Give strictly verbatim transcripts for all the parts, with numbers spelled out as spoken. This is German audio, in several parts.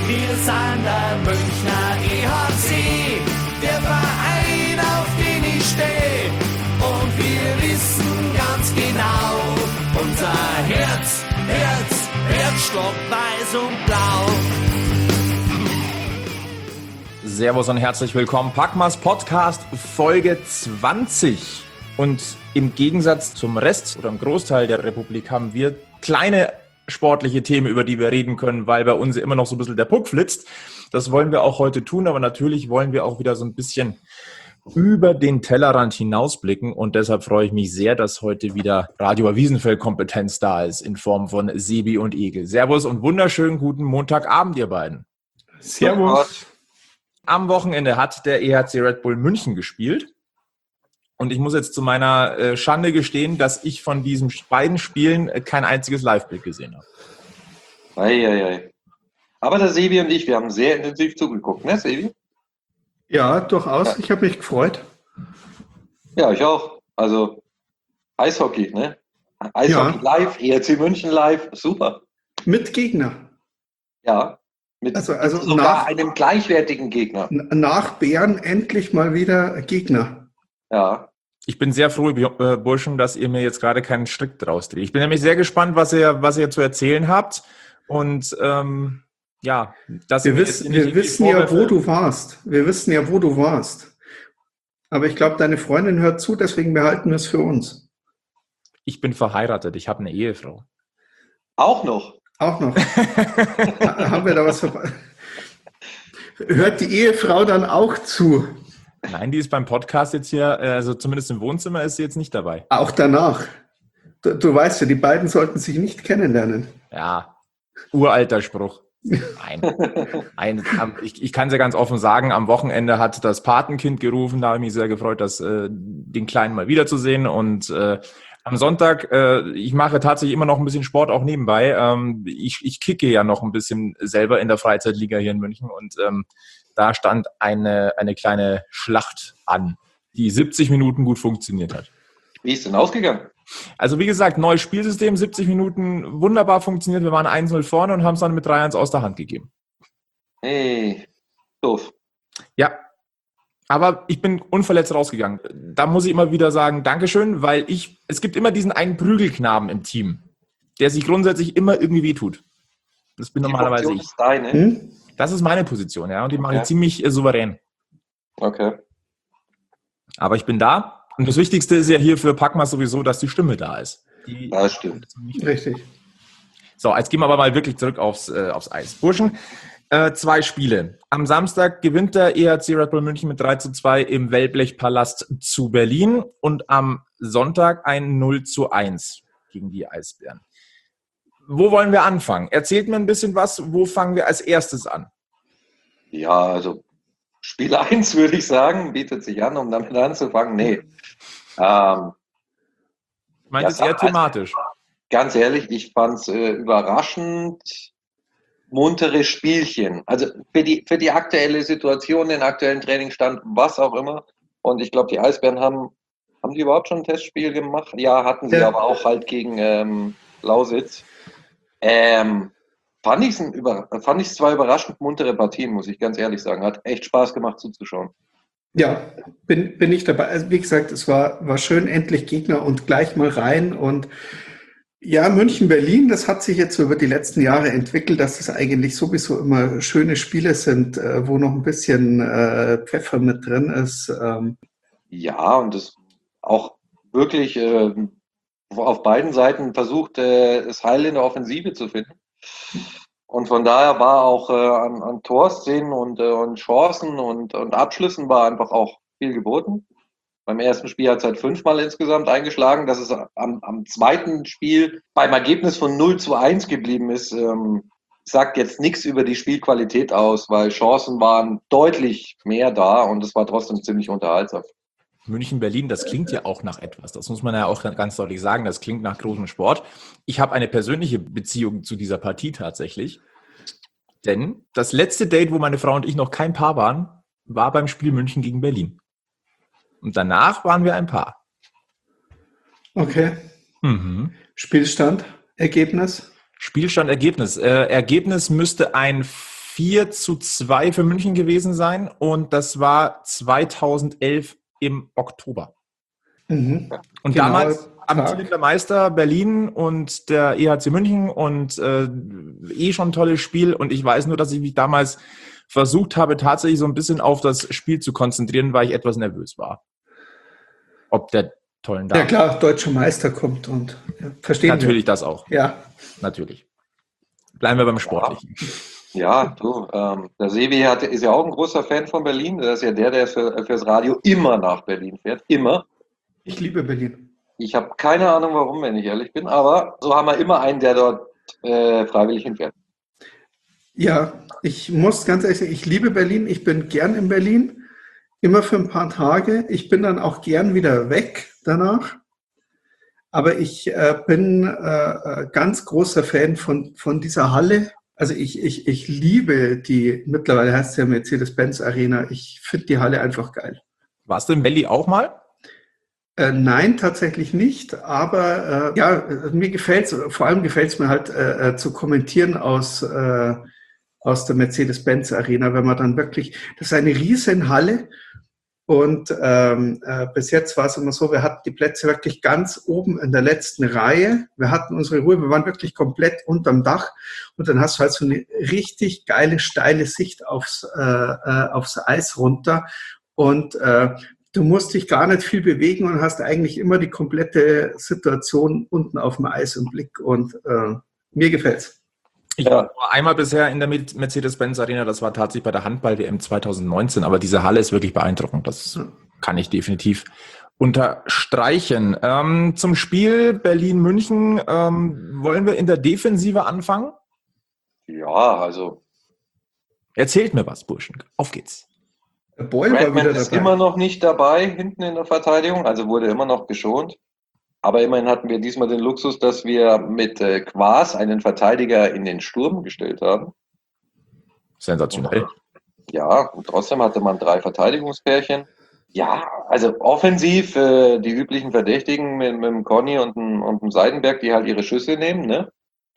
Wir sind der Münchner E H C, der Verein, auf den ich stehe. Und wir wissen ganz genau, unser Herz, Herz, Herzstock, weiß und blau. Servus und herzlich willkommen. Packmas Podcast Folge zwanzig. Und im Gegensatz zum Rest oder im Großteil der Republik haben wir kleine sportliche Themen, über die wir reden können, weil bei uns immer noch so ein bisschen der Puck flitzt. Das wollen wir auch heute tun, aber natürlich wollen wir auch wieder so ein bisschen über den Tellerrand hinausblicken und deshalb freue ich mich sehr, dass heute wieder Radio Wiesenfeld-Kompetenz da ist in Form von Sebi und Egel. Servus und wunderschönen guten Montagabend, ihr beiden. Servus. Am Wochenende hat der E H C Red Bull München gespielt und ich muss jetzt zu meiner äh, Schande gestehen, dass ich von diesen beiden Spielen äh, kein einziges Live-Bild gesehen habe. Eieiei. Aber der Sebi und ich, wir haben sehr intensiv zugeguckt, ne Sebi? Ja, durchaus. Ja. Ich habe mich gefreut. Ja, ich auch. Also Eishockey, ne? Eishockey ja. Live, E H C München live, super. Mit Gegner. Ja. Mit, also, also mit sogar nach, einem gleichwertigen Gegner. Nach Bären endlich mal wieder Gegner. Ja. Ich bin sehr froh, Burschen, dass ihr mir jetzt gerade keinen Strick draus dreht. Ich bin nämlich sehr gespannt, was ihr, was ihr zu erzählen habt. Und ähm, ja, dass wir, wiss, wir wissen ja, wo du warst. Wir wissen ja, wo du warst. Aber ich glaube, deine Freundin hört zu, deswegen behalten wir es für uns. Ich bin verheiratet, ich habe eine Ehefrau. Auch noch? Auch noch. Haben wir da was verpasst? Hört die Ehefrau dann auch zu? Nein, die ist beim Podcast jetzt hier, also zumindest im Wohnzimmer ist sie jetzt nicht dabei. Auch danach. Du, du weißt ja, die beiden sollten sich nicht kennenlernen. Ja, uralter Spruch. Nein. Ein, ich, ich kann es ja ganz offen sagen, am Wochenende hat das Patenkind gerufen, da habe ich mich sehr gefreut, das, äh, den Kleinen mal wiederzusehen und äh, am Sonntag, äh, ich mache tatsächlich immer noch ein bisschen Sport auch nebenbei. Ähm, ich, ich kicke ja noch ein bisschen selber in der Freizeitliga hier in München und ähm, da stand eine, eine kleine Schlacht an, die siebzig Minuten gut funktioniert hat. Wie ist denn ausgegangen? Also wie gesagt, neues Spielsystem, siebzig Minuten wunderbar funktioniert. Wir waren eins null vorne und haben es dann mit drei eins aus der Hand gegeben. Hey, doof. Ja. Aber ich bin unverletzt rausgegangen. Da muss ich immer wieder sagen, Dankeschön, weil ich, es gibt immer diesen einen Prügelknaben im Team, der sich grundsätzlich immer irgendwie wehtut. Das bin die normalerweise Position ich. Ist deine? Hm? Das ist meine Position, ja, und die mache ich ziemlich äh, souverän. Okay. Aber ich bin da und das Wichtigste ist ja hier für Packmas sowieso, dass die Stimme da ist. Die das stimmt. Richtig. So, jetzt gehen wir aber mal wirklich zurück aufs, äh, aufs Eis. Burschen, Äh, zwei Spiele. Am Samstag gewinnt der E H C Red Bull München mit drei zu zwei im Wellblechpalast zu Berlin und am Sonntag ein null zu eins gegen die Eisbären. Wo wollen wir anfangen? Erzählt mir ein bisschen was. Wo fangen wir als erstes an? Ja, also Spiel eins würde ich sagen, bietet sich an, um damit anzufangen. Nee. Ähm, ich meine, das ist eher thematisch. Also, ganz ehrlich, ich fand es äh, überraschend muntere Spielchen. Also für die, für die aktuelle Situation, den aktuellen Trainingsstand, was auch immer. Und ich glaube, die Eisbären haben, haben die überhaupt schon ein Testspiel gemacht? Ja, hatten sie, ja. Aber auch halt gegen ähm, Lausitz. Ähm, fand ich es über, fand ich zwar überraschend muntere Partien, muss ich ganz ehrlich sagen. Hat echt Spaß gemacht zuzuschauen. Ja, bin, bin ich dabei. Also wie gesagt, es war, war schön, endlich Gegner und gleich mal rein und ja, München-Berlin, das hat sich jetzt über die letzten Jahre entwickelt, dass das eigentlich sowieso immer schöne Spiele sind, wo noch ein bisschen äh, Pfeffer mit drin ist. Ähm. Ja, und das auch wirklich äh, auf beiden Seiten versucht, äh, das Heil in der Offensive zu finden. Und von daher war auch äh, an, an Torszenen und, äh, und Chancen und, und Abschlüssen war einfach auch viel geboten. Beim ersten Spiel hat es halt fünfmal insgesamt eingeschlagen. Dass es am, am zweiten Spiel beim Ergebnis von null zu eins geblieben ist, ähm, sagt jetzt nichts über die Spielqualität aus, weil Chancen waren deutlich mehr da und es war trotzdem ziemlich unterhaltsam. München-Berlin, das klingt ja auch nach etwas. Das muss man ja auch ganz deutlich sagen. Das klingt nach großem Sport. Ich habe eine persönliche Beziehung zu dieser Partie tatsächlich. Denn das letzte Date, wo meine Frau und ich noch kein Paar waren, war beim Spiel München gegen Berlin. Und danach waren wir ein Paar. Okay. Mhm. Spielstand, Ergebnis? Spielstand, Ergebnis. Äh, Ergebnis müsste ein vier zu zwei für München gewesen sein und das war zweitausendelf im Oktober. Mhm. Und Genau, damals Tag. amtierender Meister Berlin und der E H C München und äh, eh schon ein tolles Spiel. Und ich weiß nur, dass ich mich damals versucht habe, tatsächlich so ein bisschen auf das Spiel zu konzentrieren, weil ich etwas nervös war. Ob der tollen Dame. Ja klar, deutscher Meister kommt und ja, verstehen Natürlich wir. das auch. Ja. Natürlich. Bleiben wir beim Sportlichen. Ja, du, ähm, der Sebi hat, ist ja auch ein großer Fan von Berlin. Das ist ja der, der für, fürs Radio immer nach Berlin fährt. Immer. Ich liebe Berlin. Ich habe keine Ahnung, warum, wenn ich ehrlich bin. Aber so haben wir immer einen, der dort äh, freiwillig hinfährt. Ja, ich muss ganz ehrlich sagen, ich liebe Berlin. Ich bin gern in Berlin. Immer für ein paar Tage. Ich bin dann auch gern wieder weg danach. Aber ich äh, bin äh, ganz großer Fan von, von dieser Halle. Also ich, ich, ich liebe die, mittlerweile heißt es ja Mercedes-Benz Arena. Ich finde die Halle einfach geil. Warst du im Valley auch mal? Äh, nein, tatsächlich nicht. Aber äh, ja, mir gefällt es, vor allem gefällt es mir halt äh, zu kommentieren aus, äh, aus der Mercedes-Benz Arena, wenn man dann wirklich, das ist eine riesen Halle. Und ähm, äh, bis jetzt war es immer so, wir hatten die Plätze wirklich ganz oben in der letzten Reihe. Wir hatten unsere Ruhe, wir waren wirklich komplett unterm Dach. Und dann hast du halt so eine richtig geile, steile Sicht aufs, äh, äh, aufs Eis runter. Und äh, du musst dich gar nicht viel bewegen und hast eigentlich immer die komplette Situation unten auf dem Eis im Blick. Und äh, mir gefällt's. Ich war nur einmal bisher in der Mercedes-Benz Arena, das war tatsächlich bei der Handball-W M zweitausendneunzehn, aber diese Halle ist wirklich beeindruckend, das kann ich definitiv unterstreichen. Ähm, zum Spiel Berlin-München, ähm, wollen wir in der Defensive anfangen? Ja, also Erzählt mir was, Burschen, auf geht's. Boyle war Redmond wieder ist dabei. immer noch nicht dabei, hinten in der Verteidigung, also wurde immer noch geschont. Aber immerhin hatten wir diesmal den Luxus, dass wir mit äh, Quas einen Verteidiger in den Sturm gestellt haben. Sensationell. Ja, und trotzdem hatte man drei Verteidigungspärchen. Ja, also offensiv äh, die üblichen Verdächtigen mit, mit dem Conny und dem, und dem Seidenberg, die halt ihre Schüsse nehmen, ne?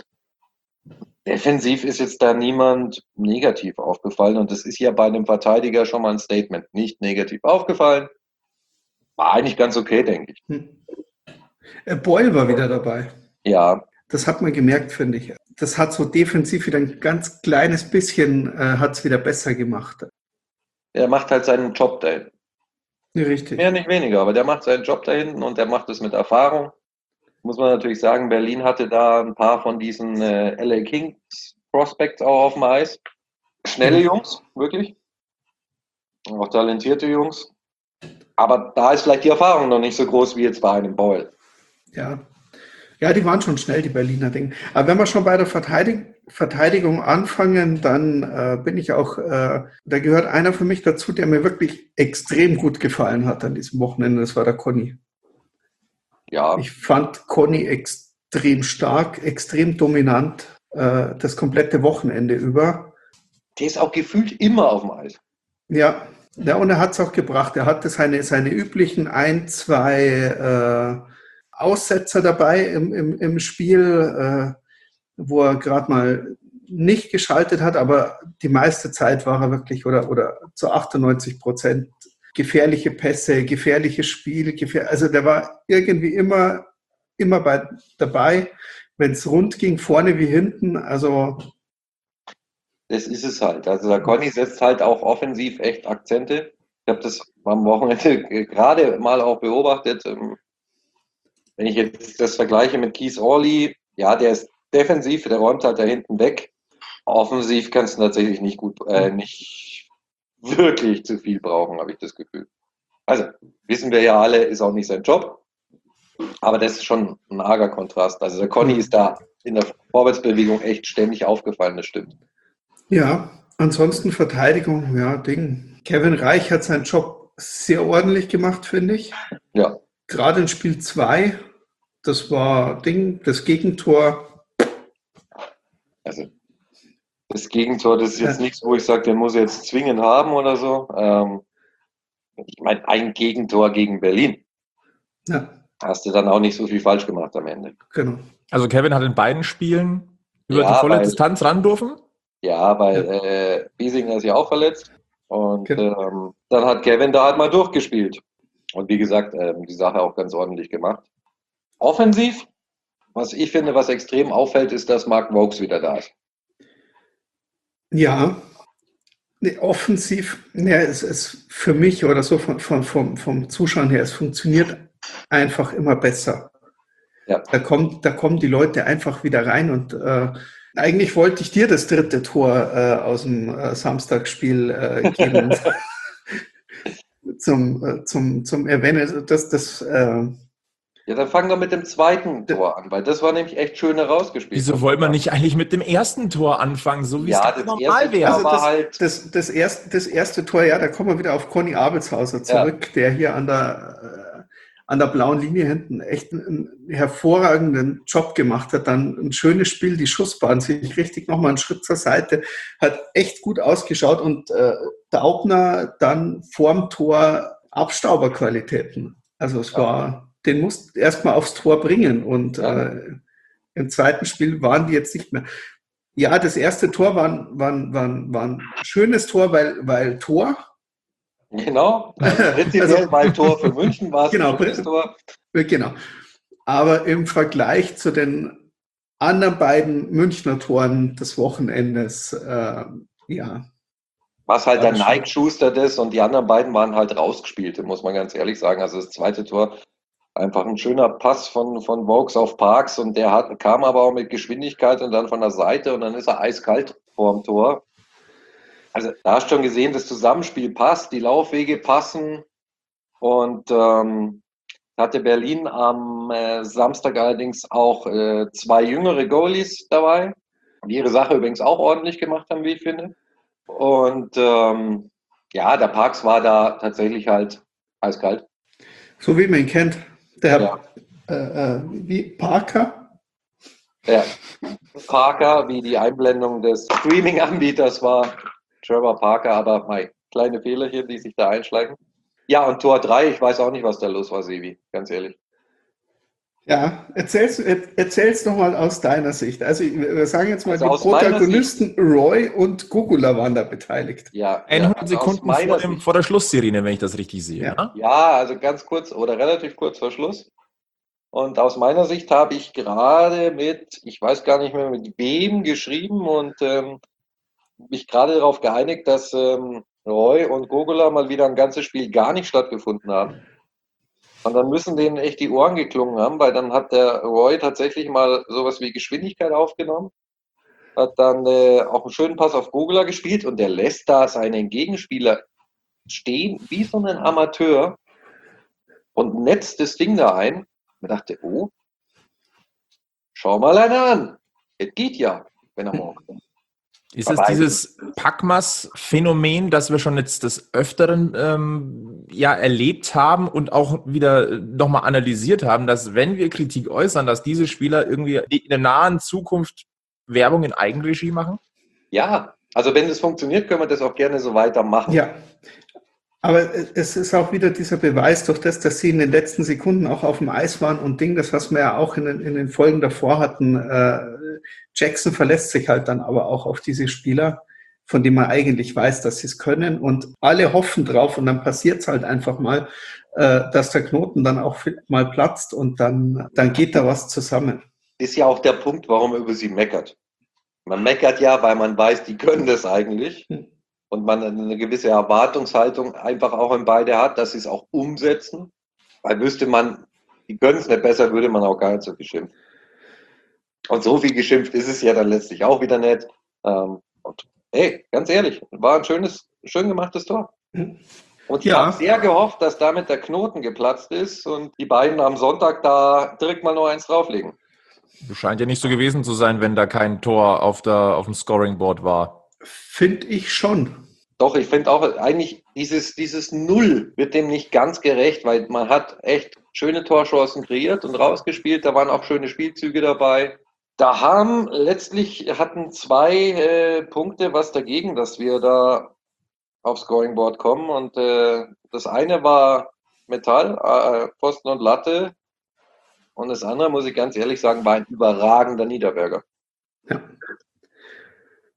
Defensiv ist jetzt da niemand negativ aufgefallen und das ist ja bei einem Verteidiger schon mal ein Statement. Nicht negativ aufgefallen. War eigentlich ganz okay, denke ich. Hm. Äh, Boyle war wieder dabei. Ja, Das hat man gemerkt, finde ich. Das hat so defensiv wieder ein ganz kleines bisschen, äh, hat es wieder besser gemacht. er macht halt seinen Job da hinten. Ja, richtig. Mehr nicht weniger, aber der macht seinen Job da hinten und der macht es mit Erfahrung. Muss man natürlich sagen, Berlin hatte da ein paar von diesen äh, L A Kings Prospects auch auf dem Eis. Schnelle Jungs, wirklich. Auch talentierte Jungs. Aber da ist vielleicht die Erfahrung noch nicht so groß wie jetzt bei einem Boyle. Ja. Ja, die waren schon schnell, die Berliner Dinge. Aber wenn wir schon bei der Verteidig- Verteidigung anfangen, dann äh, bin ich auch, äh, da gehört einer für mich dazu, der mir wirklich extrem gut gefallen hat an diesem Wochenende. Das war der Conny. Ja, Ich fand Conny extrem stark, extrem dominant, äh, das komplette Wochenende über. der ist auch gefühlt immer auf dem Eis. Ja, ja, und er hat es auch gebracht. Er hatte seine, seine üblichen ein, zwei äh, Aussetzer dabei im, im, im Spiel, äh, wo er gerade mal nicht geschaltet hat, aber die meiste Zeit war er wirklich oder, oder zu achtundneunzig Prozent gefährliche Pässe, gefährliches Spiel. Gefähr- also der war irgendwie immer, immer bei, dabei, wenn es rund ging, vorne wie hinten. Also Das ist es halt. Also der Conny setzt halt auch offensiv echt Akzente. Ich habe das am Wochenende gerade mal auch beobachtet. Wenn ich jetzt das vergleiche mit Keith Orley, ja, der ist defensiv, der räumt halt da hinten weg. Offensiv kannst du tatsächlich nicht gut, äh, nicht wirklich zu viel brauchen, habe ich das Gefühl. Also, wissen wir ja alle, ist auch nicht sein Job. Aber das ist schon ein arger Kontrast. Also der Conny ist da in der Vorwärtsbewegung echt ständig aufgefallen, das stimmt. ja, ansonsten Verteidigung, ja, Ding. Kevin Reich hat seinen Job sehr ordentlich gemacht, finde ich. Ja, Gerade in Spiel zwei, das war Ding, das Gegentor. also das Gegentor, das ist jetzt Ja. nichts, wo ich sage, den muss ich jetzt zwingend haben oder so. Ähm, ich meine, ein Gegentor gegen Berlin. Ja, Hast du dann auch nicht so viel falsch gemacht am Ende. genau. Also Kevin hat in beiden Spielen über Ja, die volle weil- Distanz ran dürfen? Ja, weil äh, Biesinger ist ja auch verletzt. Und Genau. ähm, dann hat Kevin da halt mal durchgespielt. Und wie gesagt, ähm, die Sache auch ganz ordentlich gemacht. Offensiv, was ich finde, was extrem auffällt, ist, dass Mark Vokes wieder da ist. Ja, nee, offensiv, ja, es ist für mich oder so von, von, vom, vom Zuschauen her, es funktioniert einfach immer besser. Ja. Da kommt, da kommen die Leute einfach wieder rein und äh, eigentlich wollte ich dir das dritte Tor äh, aus dem äh, Samstagsspiel äh, geben zum, äh, zum, zum Erwähnen. Das, das, äh, Ja, dann fangen wir mit dem zweiten Tor an, weil das war nämlich echt schön herausgespielt. Wieso von wollen wir Papa. nicht eigentlich mit dem ersten Tor anfangen, so wie Ja, es ganz das normal erste wäre? Tor also war das, halt, das, das, erste, das erste Tor, ja, da kommen wir wieder auf Conny Abelshauser zurück, der hier an der, äh, an der blauen Linie hinten echt einen, einen hervorragenden Job gemacht hat. Dann ein schönes Spiel, die Schussbahn sich richtig nochmal einen Schritt zur Seite, hat echt gut ausgeschaut und äh, Daubner dann vorm Tor Abstauberqualitäten. Also es ja, war, den musst erstmal aufs Tor bringen und ja, äh, im zweiten Spiel waren die jetzt nicht mehr. Ja, das erste Tor war, ein- war, ein- war, ein- war ein schönes Tor, weil, weil Tor. genau. Also Also, prinzipiell, weil Tor für München war es ein genau, schönes pr- Tor. genau. Aber im Vergleich zu den anderen beiden Münchner Toren des Wochenendes, äh, ja, Was halt war der das schon. Nike Schuster das und die anderen beiden waren halt rausgespielte, muss man ganz ehrlich sagen. Also das zweite Tor, einfach ein schöner Pass von, von Vokes auf Parks und der hat, kam aber auch mit Geschwindigkeit und dann von der Seite und dann ist er eiskalt vorm Tor. Also da hast du schon gesehen, das Zusammenspiel passt, die Laufwege passen und ähm, hatte Berlin am äh, Samstag allerdings auch äh, zwei jüngere Goalies dabei, die ihre Sache übrigens auch ordentlich gemacht haben, wie ich finde. Und ähm, ja, der Parks war da tatsächlich halt eiskalt. So wie man ihn kennt. Der Ja, äh, äh, wie Parker. ja. Parker, wie die Einblendung des Streaming-Anbieters war, Trevor Parker, aber mei, kleine Fehlerchen, die sich da einschleichen. Ja, und Tor drei, ich weiß auch nicht, was da los war, Sevi, ganz ehrlich. Ja, erzähl's, er- erzähl's doch mal aus deiner Sicht. Also wir sagen jetzt mal, Also die aus meiner Protagonisten Roy und Gugula waren da beteiligt. Ja, ja, hundert also aus Sekunden vor, meiner dem, Sicht. vor der Schlusssirene, wenn ich das richtig sehe. Ja. Ne? Ja, also ganz kurz oder relativ kurz vor Schluss. Und aus meiner Sicht habe ich gerade mit, ich weiß gar nicht mehr mit wem geschrieben und ähm, mich gerade darauf geeinigt, dass ähm, Roy und Gogula mal wieder ein ganzes Spiel gar nicht stattgefunden haben. Und dann müssen denen echt die Ohren geklungen haben, weil dann hat der Roy tatsächlich mal sowas wie Geschwindigkeit aufgenommen, hat dann äh, auch einen schönen Pass auf Gogula gespielt und der lässt da seinen Gegenspieler stehen wie so ein Amateur und netzt das Ding da ein. Ich dachte, oh, schau mal einer an. Es geht ja, wenn er morgen kommt. Ist es dieses Packmas-Phänomen, das wir schon jetzt des Öfteren ähm, ja, erlebt haben und auch wieder nochmal analysiert haben, dass wenn wir Kritik äußern, dass diese Spieler irgendwie in der nahen Zukunft Werbung in Eigenregie machen? Ja, also wenn das funktioniert, können wir das auch gerne so weitermachen. Ja, aber es ist auch wieder dieser Beweis durch das, dass sie in den letzten Sekunden auch auf dem Eis waren und Ding, das was wir ja auch in den, in den Folgen davor hatten. Äh, Jackson verlässt sich halt dann aber auch auf diese Spieler, von denen man eigentlich weiß, dass sie es können und alle hoffen drauf und dann passiert es halt einfach mal, äh, dass der Knoten dann auch mal platzt und dann, dann geht da was zusammen. Ist ja auch der Punkt, warum man über sie meckert. Man meckert ja, weil man weiß, die können das eigentlich. Hm. Und man eine gewisse Erwartungshaltung einfach auch in beide hat, dass sie es auch umsetzen. Weil wüsste man, die können es nicht besser, würde man auch gar nicht so geschimpft. Und so viel geschimpft ist es ja dann letztlich auch wieder nicht. Und hey, ganz ehrlich, war ein schönes, schön gemachtes Tor. Und ich Ja. habe sehr gehofft, dass damit der Knoten geplatzt ist und die beiden am Sonntag da direkt mal noch eins drauflegen. Das scheint ja nicht so gewesen zu sein, wenn da kein Tor auf, der, auf dem Scoring-Board war. Finde ich schon. Doch, ich finde auch eigentlich dieses, dieses Null wird dem nicht ganz gerecht, weil man hat echt schöne Torchancen kreiert und rausgespielt. Da waren auch schöne Spielzüge dabei. Da haben letztlich hatten zwei äh, Punkte was dagegen, dass wir da aufs Scoring Board kommen. Und äh, das eine war Metall, äh, Pfosten und Latte. Und das andere, muss ich ganz ehrlich sagen, war ein überragender Niederberger. Ja.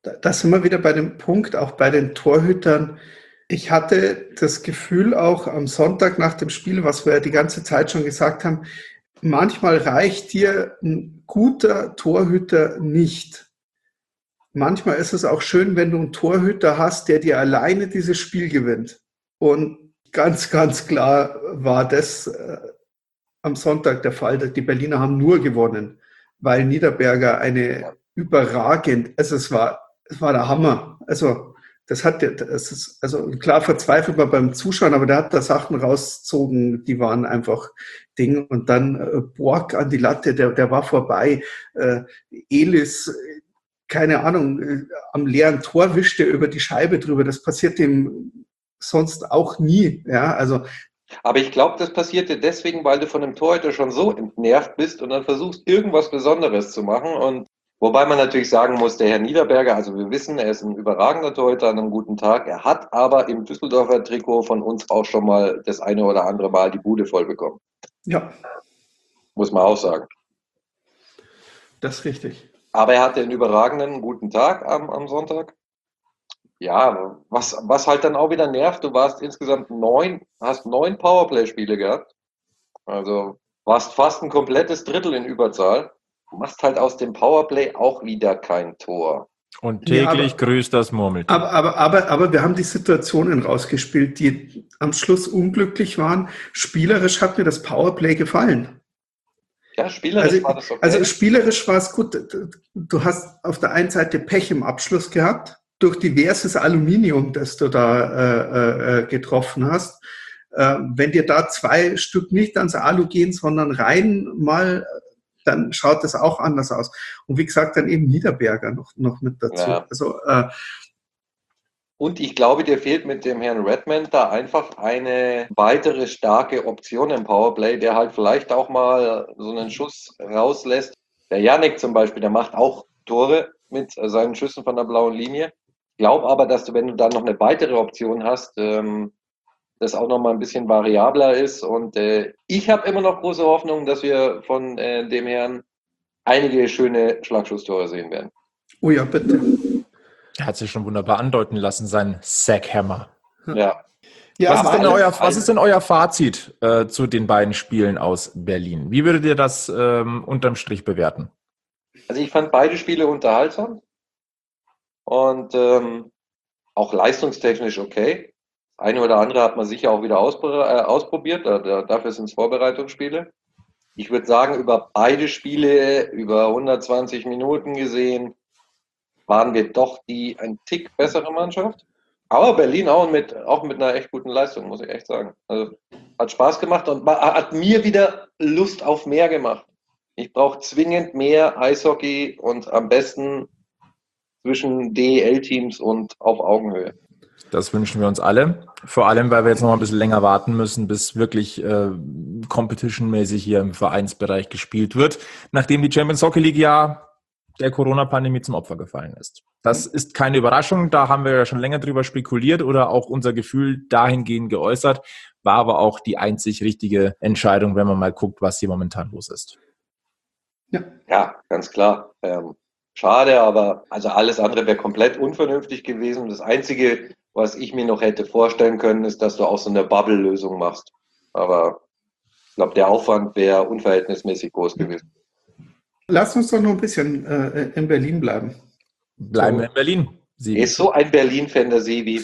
da sind wir wieder bei dem Punkt, auch bei den Torhütern. Ich hatte das Gefühl auch am Sonntag nach dem Spiel, was wir ja die ganze Zeit schon gesagt haben, manchmal reicht dir ein guter Torhüter nicht. Manchmal ist es auch schön, wenn du einen Torhüter hast, der dir alleine dieses Spiel gewinnt. Und ganz, ganz klar war das äh, am Sonntag der Fall. Die Berliner haben nur gewonnen, weil Niederberger eine überragend, also es war, es war der Hammer. Also das hat, das ist, also klar verzweifelt man beim Zuschauen, aber der hat da Sachen rausgezogen, die waren einfach Ding. Und dann äh, Borg an die Latte, der, der war vorbei. Äh, Elis, keine Ahnung, äh, am leeren Tor wischt er über die Scheibe drüber. Das passiert dem sonst auch nie. Ja, also. Aber ich glaube, das passiert dir deswegen, weil du von dem Torhüter schon so entnervt bist und dann versuchst, irgendwas Besonderes zu machen. Und wobei man natürlich sagen muss, der Herr Niederberger, also wir wissen, er ist ein überragender Torhüter an einem guten Tag. Er hat aber im Düsseldorfer Trikot von uns auch schon mal das eine oder andere Mal die Bude voll bekommen. Ja. Muss man auch sagen. Das ist richtig. Aber er hatte einen überragenden guten Tag am, am Sonntag. Ja, was, was halt dann auch wieder nervt, du warst insgesamt neun, hast neun Powerplay-Spiele gehabt. Also warst fast ein komplettes Drittel in Überzahl. Du machst halt aus dem Powerplay auch wieder kein Tor. Und täglich ja, aber, grüßt das Murmeltier. Aber, aber, aber, aber wir haben die Situationen rausgespielt, die am Schluss unglücklich waren. Spielerisch hat mir das Powerplay gefallen. Ja, spielerisch also, war das okay. Also spielerisch war es gut. Du hast auf der einen Seite Pech im Abschluss gehabt, durch diverses Aluminium, das du da äh, getroffen hast. Äh, wenn dir da zwei Stück nicht ans Alu gehen, sondern rein mal, dann schaut das auch anders aus. Und wie gesagt, dann eben Niederberger noch, noch mit dazu. Ja. Also, äh, Und ich glaube, dir fehlt mit dem Herrn Redmond da einfach eine weitere starke Option im Powerplay, der halt vielleicht auch mal so einen Schuss rauslässt. Der Yannick zum Beispiel, der macht auch Tore mit seinen Schüssen von der blauen Linie. Ich glaube aber, dass du, wenn du da noch eine weitere Option hast, ähm, das auch noch mal ein bisschen variabler ist. Und äh, ich habe immer noch große Hoffnung, dass wir von äh, dem Herrn einige schöne Schlagschusstore sehen werden. Oh ja, bitte. Er hat sich schon wunderbar andeuten lassen, sein Sackhammer. Ja. Ja, was, ist denn alles, euer, alles. was ist denn euer Fazit äh, zu den beiden Spielen aus Berlin? Wie würdet ihr das ähm, unterm Strich bewerten? Also ich fand beide Spiele unterhaltsam und ähm, auch leistungstechnisch okay. Das eine oder andere hat man sicher auch wieder auspro- äh, ausprobiert, da, da, dafür sind es Vorbereitungsspiele. Ich würde sagen, über beide Spiele, über hundertzwanzig Minuten gesehen, waren wir doch die ein Tick bessere Mannschaft. Aber Berlin auch mit, auch mit einer echt guten Leistung, muss ich echt sagen. Also hat Spaß gemacht und hat mir wieder Lust auf mehr gemacht. Ich brauche zwingend mehr Eishockey und am besten zwischen D E L-Teams und auf Augenhöhe. Das wünschen wir uns alle. Vor allem, weil wir jetzt noch mal ein bisschen länger warten müssen, bis wirklich äh, competition-mäßig hier im Vereinsbereich gespielt wird, nachdem die Champions Hockey League ja der Corona-Pandemie zum Opfer gefallen ist. Das ist keine Überraschung, da haben wir ja schon länger drüber spekuliert oder auch unser Gefühl dahingehend geäußert, war aber auch die einzig richtige Entscheidung, wenn man mal guckt, was hier momentan los ist. Ja, ja, ganz klar. Ähm, schade, aber also alles andere wäre komplett unvernünftig gewesen. Das Einzige, was ich mir noch hätte vorstellen können, ist, dass du auch so eine Bubble-Lösung machst. Aber ich glaube, der Aufwand wäre unverhältnismäßig groß gewesen. Lass uns doch noch ein bisschen äh, in Berlin bleiben. Bleiben So. wir in Berlin. Sibi. Er ist so ein Berlin-Fan, der Sebi.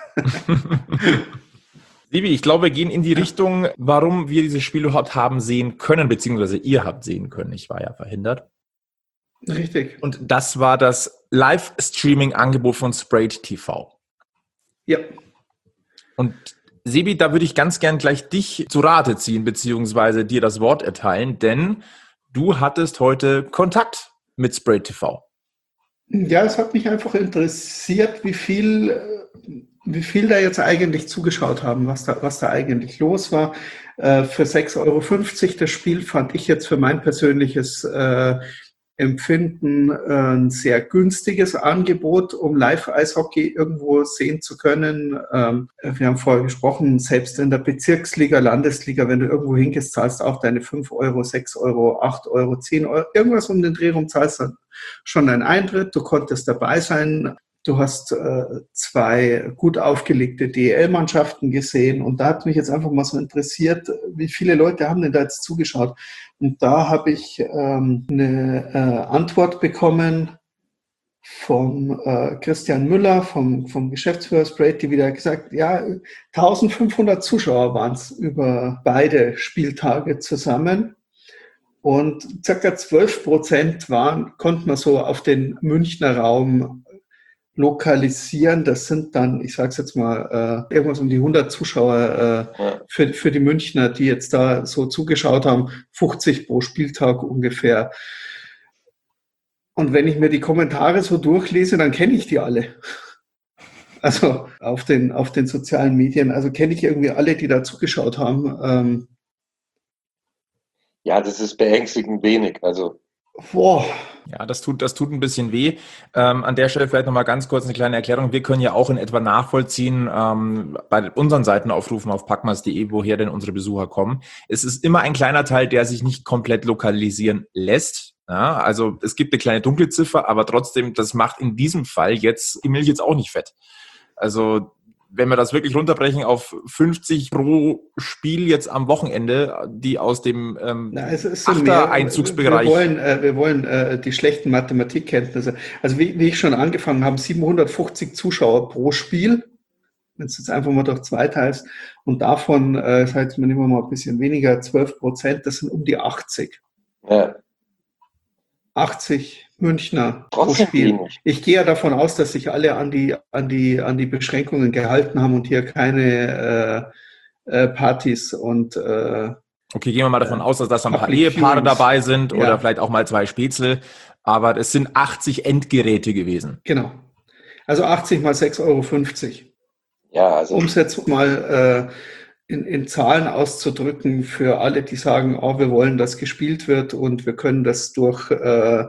Sibi, ich glaube, wir gehen in die Richtung, warum wir dieses Spiel überhaupt haben sehen können, beziehungsweise ihr habt sehen können. Ich war ja verhindert. Richtig. Und das war das Live-Streaming-Angebot von Sprayed T V. Ja. Und Sebi, da würde ich ganz gern gleich dich zu Rate ziehen, beziehungsweise dir das Wort erteilen, denn du hattest heute Kontakt mit Sprayed T V. Ja, es hat mich einfach interessiert, wie viel, wie viel da jetzt eigentlich zugeschaut haben, was da, was da eigentlich los war. Äh, für sechs Euro fünfzig das Spiel fand ich jetzt für mein persönliches äh, empfinden ein sehr günstiges Angebot, um Live-Eishockey irgendwo sehen zu können. Wir haben vorher gesprochen, selbst in der Bezirksliga, Landesliga, wenn du irgendwo hingehst, zahlst du auch deine fünf Euro, sechs Euro, acht Euro, zehn Euro, irgendwas um den Dreh rum zahlst du schon einen Eintritt. Du konntest dabei sein. Du hast äh, zwei gut aufgelegte D E L-Mannschaften gesehen und da hat mich jetzt einfach mal so interessiert, wie viele Leute haben denn da jetzt zugeschaut? Und da habe ich ähm, eine äh, Antwort bekommen vom äh, Christian Müller, vom, vom Geschäftsführer Sprayed T V, der hat gesagt, ja, eintausendfünfhundert Zuschauer waren es über beide Spieltage zusammen. Und circa zwölf Prozent waren, konnte man so auf den Münchner Raum lokalisieren. Das sind dann, ich sage es jetzt mal, äh, irgendwas um die hundert Zuschauer äh, Ja. für, für die Münchner, die jetzt da so zugeschaut haben, fünfzig pro Spieltag ungefähr. Und wenn ich mir die Kommentare so durchlese, dann kenne ich die alle. Also auf den, auf den sozialen Medien, also kenne ich irgendwie alle, die da zugeschaut haben. Ähm, Ja, das ist beängstigend wenig. Also boah. Ja, das tut, das tut ein bisschen weh. Ähm, an der Stelle vielleicht nochmal ganz kurz eine kleine Erklärung. Wir können ja auch in etwa nachvollziehen, ähm, bei unseren Seitenaufrufen auf packmas punkt de, woher denn unsere Besucher kommen. Es ist immer ein kleiner Teil, der sich nicht komplett lokalisieren lässt. Ja, also es gibt eine kleine dunkle Ziffer, aber trotzdem, das macht in diesem Fall jetzt die Milch jetzt auch nicht fett. Also wenn wir das wirklich runterbrechen auf fünfzig pro Spiel jetzt am Wochenende, die aus dem ähm, Na, es ist so mehr, Achter-Einzugsbereich. Wir wollen, äh, wir wollen äh, die schlechten Mathematikkenntnisse. Also wie, wie ich schon angefangen habe, siebenhundertfünfzig Zuschauer pro Spiel, wenn es jetzt einfach mal durch zwei teilst. Und davon, äh, das heißt, wir nehmen mal ein bisschen weniger, zwölf Prozent, das sind um die achtzig. ja, achtzig Münchner pro Trotzdem Spiel. wenig. Ich gehe ja davon aus, dass sich alle an die, an die, an die Beschränkungen gehalten haben und hier keine äh, äh, Partys und äh, Okay, gehen wir mal davon äh, aus, dass da ein paar Public Ehepaare Viewings. dabei sind oder Ja. vielleicht auch mal zwei Spätzle. Aber es sind achtzig Endgeräte gewesen. genau. Also achtzig mal sechs Euro fünfzig. ja, also Um es jetzt mal äh, in, in Zahlen auszudrücken für alle, die sagen, oh, wir wollen, dass gespielt wird und wir können das durch äh,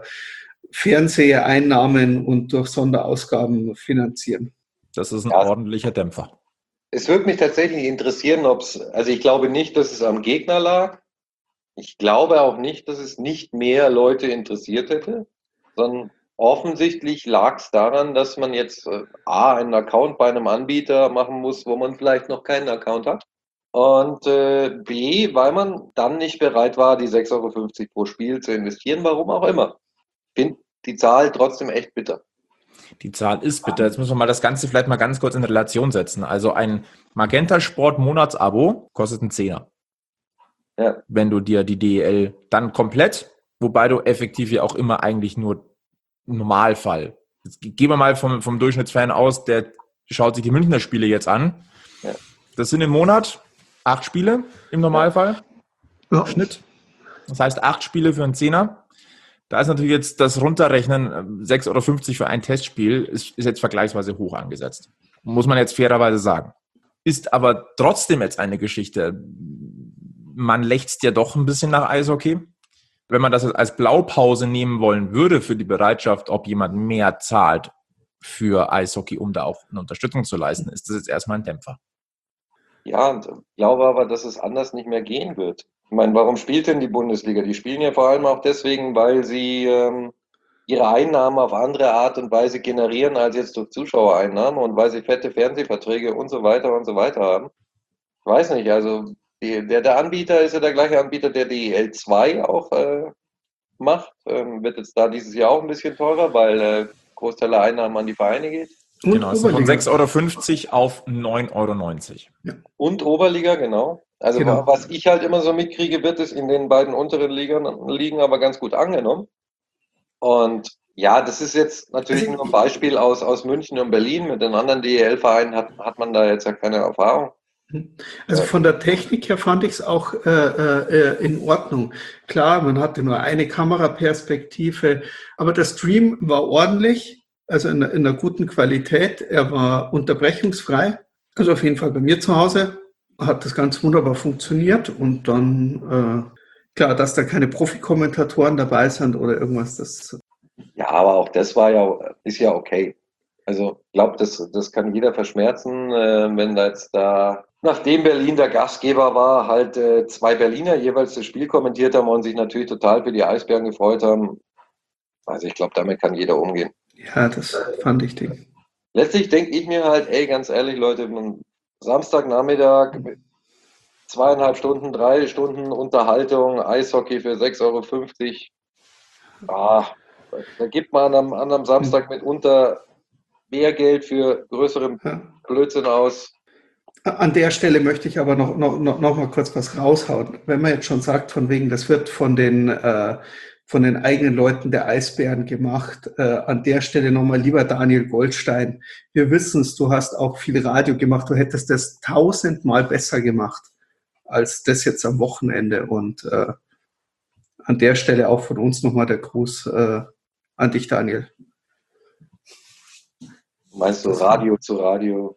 Fernseheinnahmen und durch Sonderausgaben finanzieren. Das ist ein Ja. ordentlicher Dämpfer. es würde mich tatsächlich interessieren, ob es, also ich glaube nicht, dass es am Gegner lag. Ich glaube auch nicht, dass es nicht mehr Leute interessiert hätte, sondern offensichtlich lag es daran, dass man jetzt äh, A, einen Account bei einem Anbieter machen muss, wo man vielleicht noch keinen Account hat. Und äh, B, weil man dann nicht bereit war, die sechs Euro fünfzig pro Spiel zu investieren, warum auch immer. Ich finde die Zahl trotzdem echt bitter. Die Zahl ist bitter. Jetzt müssen wir mal das Ganze vielleicht mal ganz kurz in Relation setzen. Also ein Magenta Sport Monatsabo kostet einen Zehner. Ja. Wenn du dir die D E L dann komplett, wobei du effektiv ja auch immer eigentlich nur im Normalfall. Jetzt gehen wir mal vom, vom Durchschnittsfan aus, der schaut sich die Münchner Spiele jetzt an. Ja. Das sind im Monat acht Spiele im Normalfall. Ja. Schnitt. Das heißt acht Spiele für einen Zehner. Da ist natürlich jetzt das Runterrechnen, sechs Euro fünfzig für ein Testspiel, ist, ist jetzt vergleichsweise hoch angesetzt. Muss man jetzt fairerweise sagen. Ist aber trotzdem jetzt eine Geschichte. Man lechzt ja doch ein bisschen nach Eishockey. Wenn man das als Blaupause nehmen wollen würde für die Bereitschaft, ob jemand mehr zahlt für Eishockey, um da auch eine Unterstützung zu leisten, ist das jetzt erstmal ein Dämpfer. Ja, und ich glaube aber, dass es anders nicht mehr gehen wird. Ich meine, warum spielt denn die Bundesliga? Die spielen ja vor allem auch deswegen, weil sie ähm, ihre Einnahmen auf andere Art und Weise generieren als jetzt durch Zuschauereinnahmen und weil sie fette Fernsehverträge und so weiter und so weiter haben. Ich weiß nicht, also die, der, der Anbieter ist ja der gleiche Anbieter, der die L zwei auch äh, macht. Ähm, wird jetzt da dieses Jahr auch ein bisschen teurer, weil äh, Großteil der Einnahmen an die Vereine geht. Und Genau, es ist von Oberliga. sechs Euro fünfzig auf neun Euro neunzig. Und Oberliga, genau. Also Genau. was ich halt immer so mitkriege, wird es in den beiden unteren Ligen, Ligen aber ganz gut angenommen. Und ja, das ist jetzt natürlich Also nur ein Beispiel aus, aus München und Berlin. Mit den anderen D E L-Vereinen hat, hat man da jetzt ja keine Erfahrung. Also von der Technik her fand ich es auch äh, äh, in Ordnung. Klar, man hatte nur eine Kameraperspektive, aber der Stream war ordentlich, also in, in einer guten Qualität. Er war unterbrechungsfrei. Also auf jeden Fall bei mir zu Hause hat das ganz wunderbar funktioniert. Und dann, Klar, dass da keine Profikommentatoren dabei sind oder irgendwas, das. Ja, aber auch das war ja, ist ja okay. Also ich glaube, das, das kann jeder verschmerzen, äh, wenn da jetzt da, nachdem Berlin der Gastgeber war, halt äh, zwei Berliner jeweils das Spiel kommentiert haben und sich natürlich total für die Eisbären gefreut haben. Also ich glaube, damit kann jeder umgehen. Ja, das fand ich Ding. Letztlich denke ich mir halt, ey, ganz ehrlich, Leute, Samstagnachmittag, zweieinhalb Stunden, drei Stunden Unterhaltung, Eishockey für sechs Euro fünfzig. Ah, da gibt man am, an einem Samstag mitunter mehr Geld für größeren Ja. Blödsinn aus. An der Stelle möchte ich aber noch, noch, noch, noch mal kurz was raushauen. Wenn man jetzt schon sagt, von wegen, das wird von den, äh, von den eigenen Leuten der Eisbären gemacht, äh, an der Stelle nochmal, lieber Daniel Goldstein, wir wissen es, du hast auch viel Radio gemacht, du hättest das tausendmal besser gemacht als das jetzt am Wochenende. Und äh, an der Stelle auch von uns nochmal der Gruß äh, an dich, Daniel. Meinst du Radio zu Radio?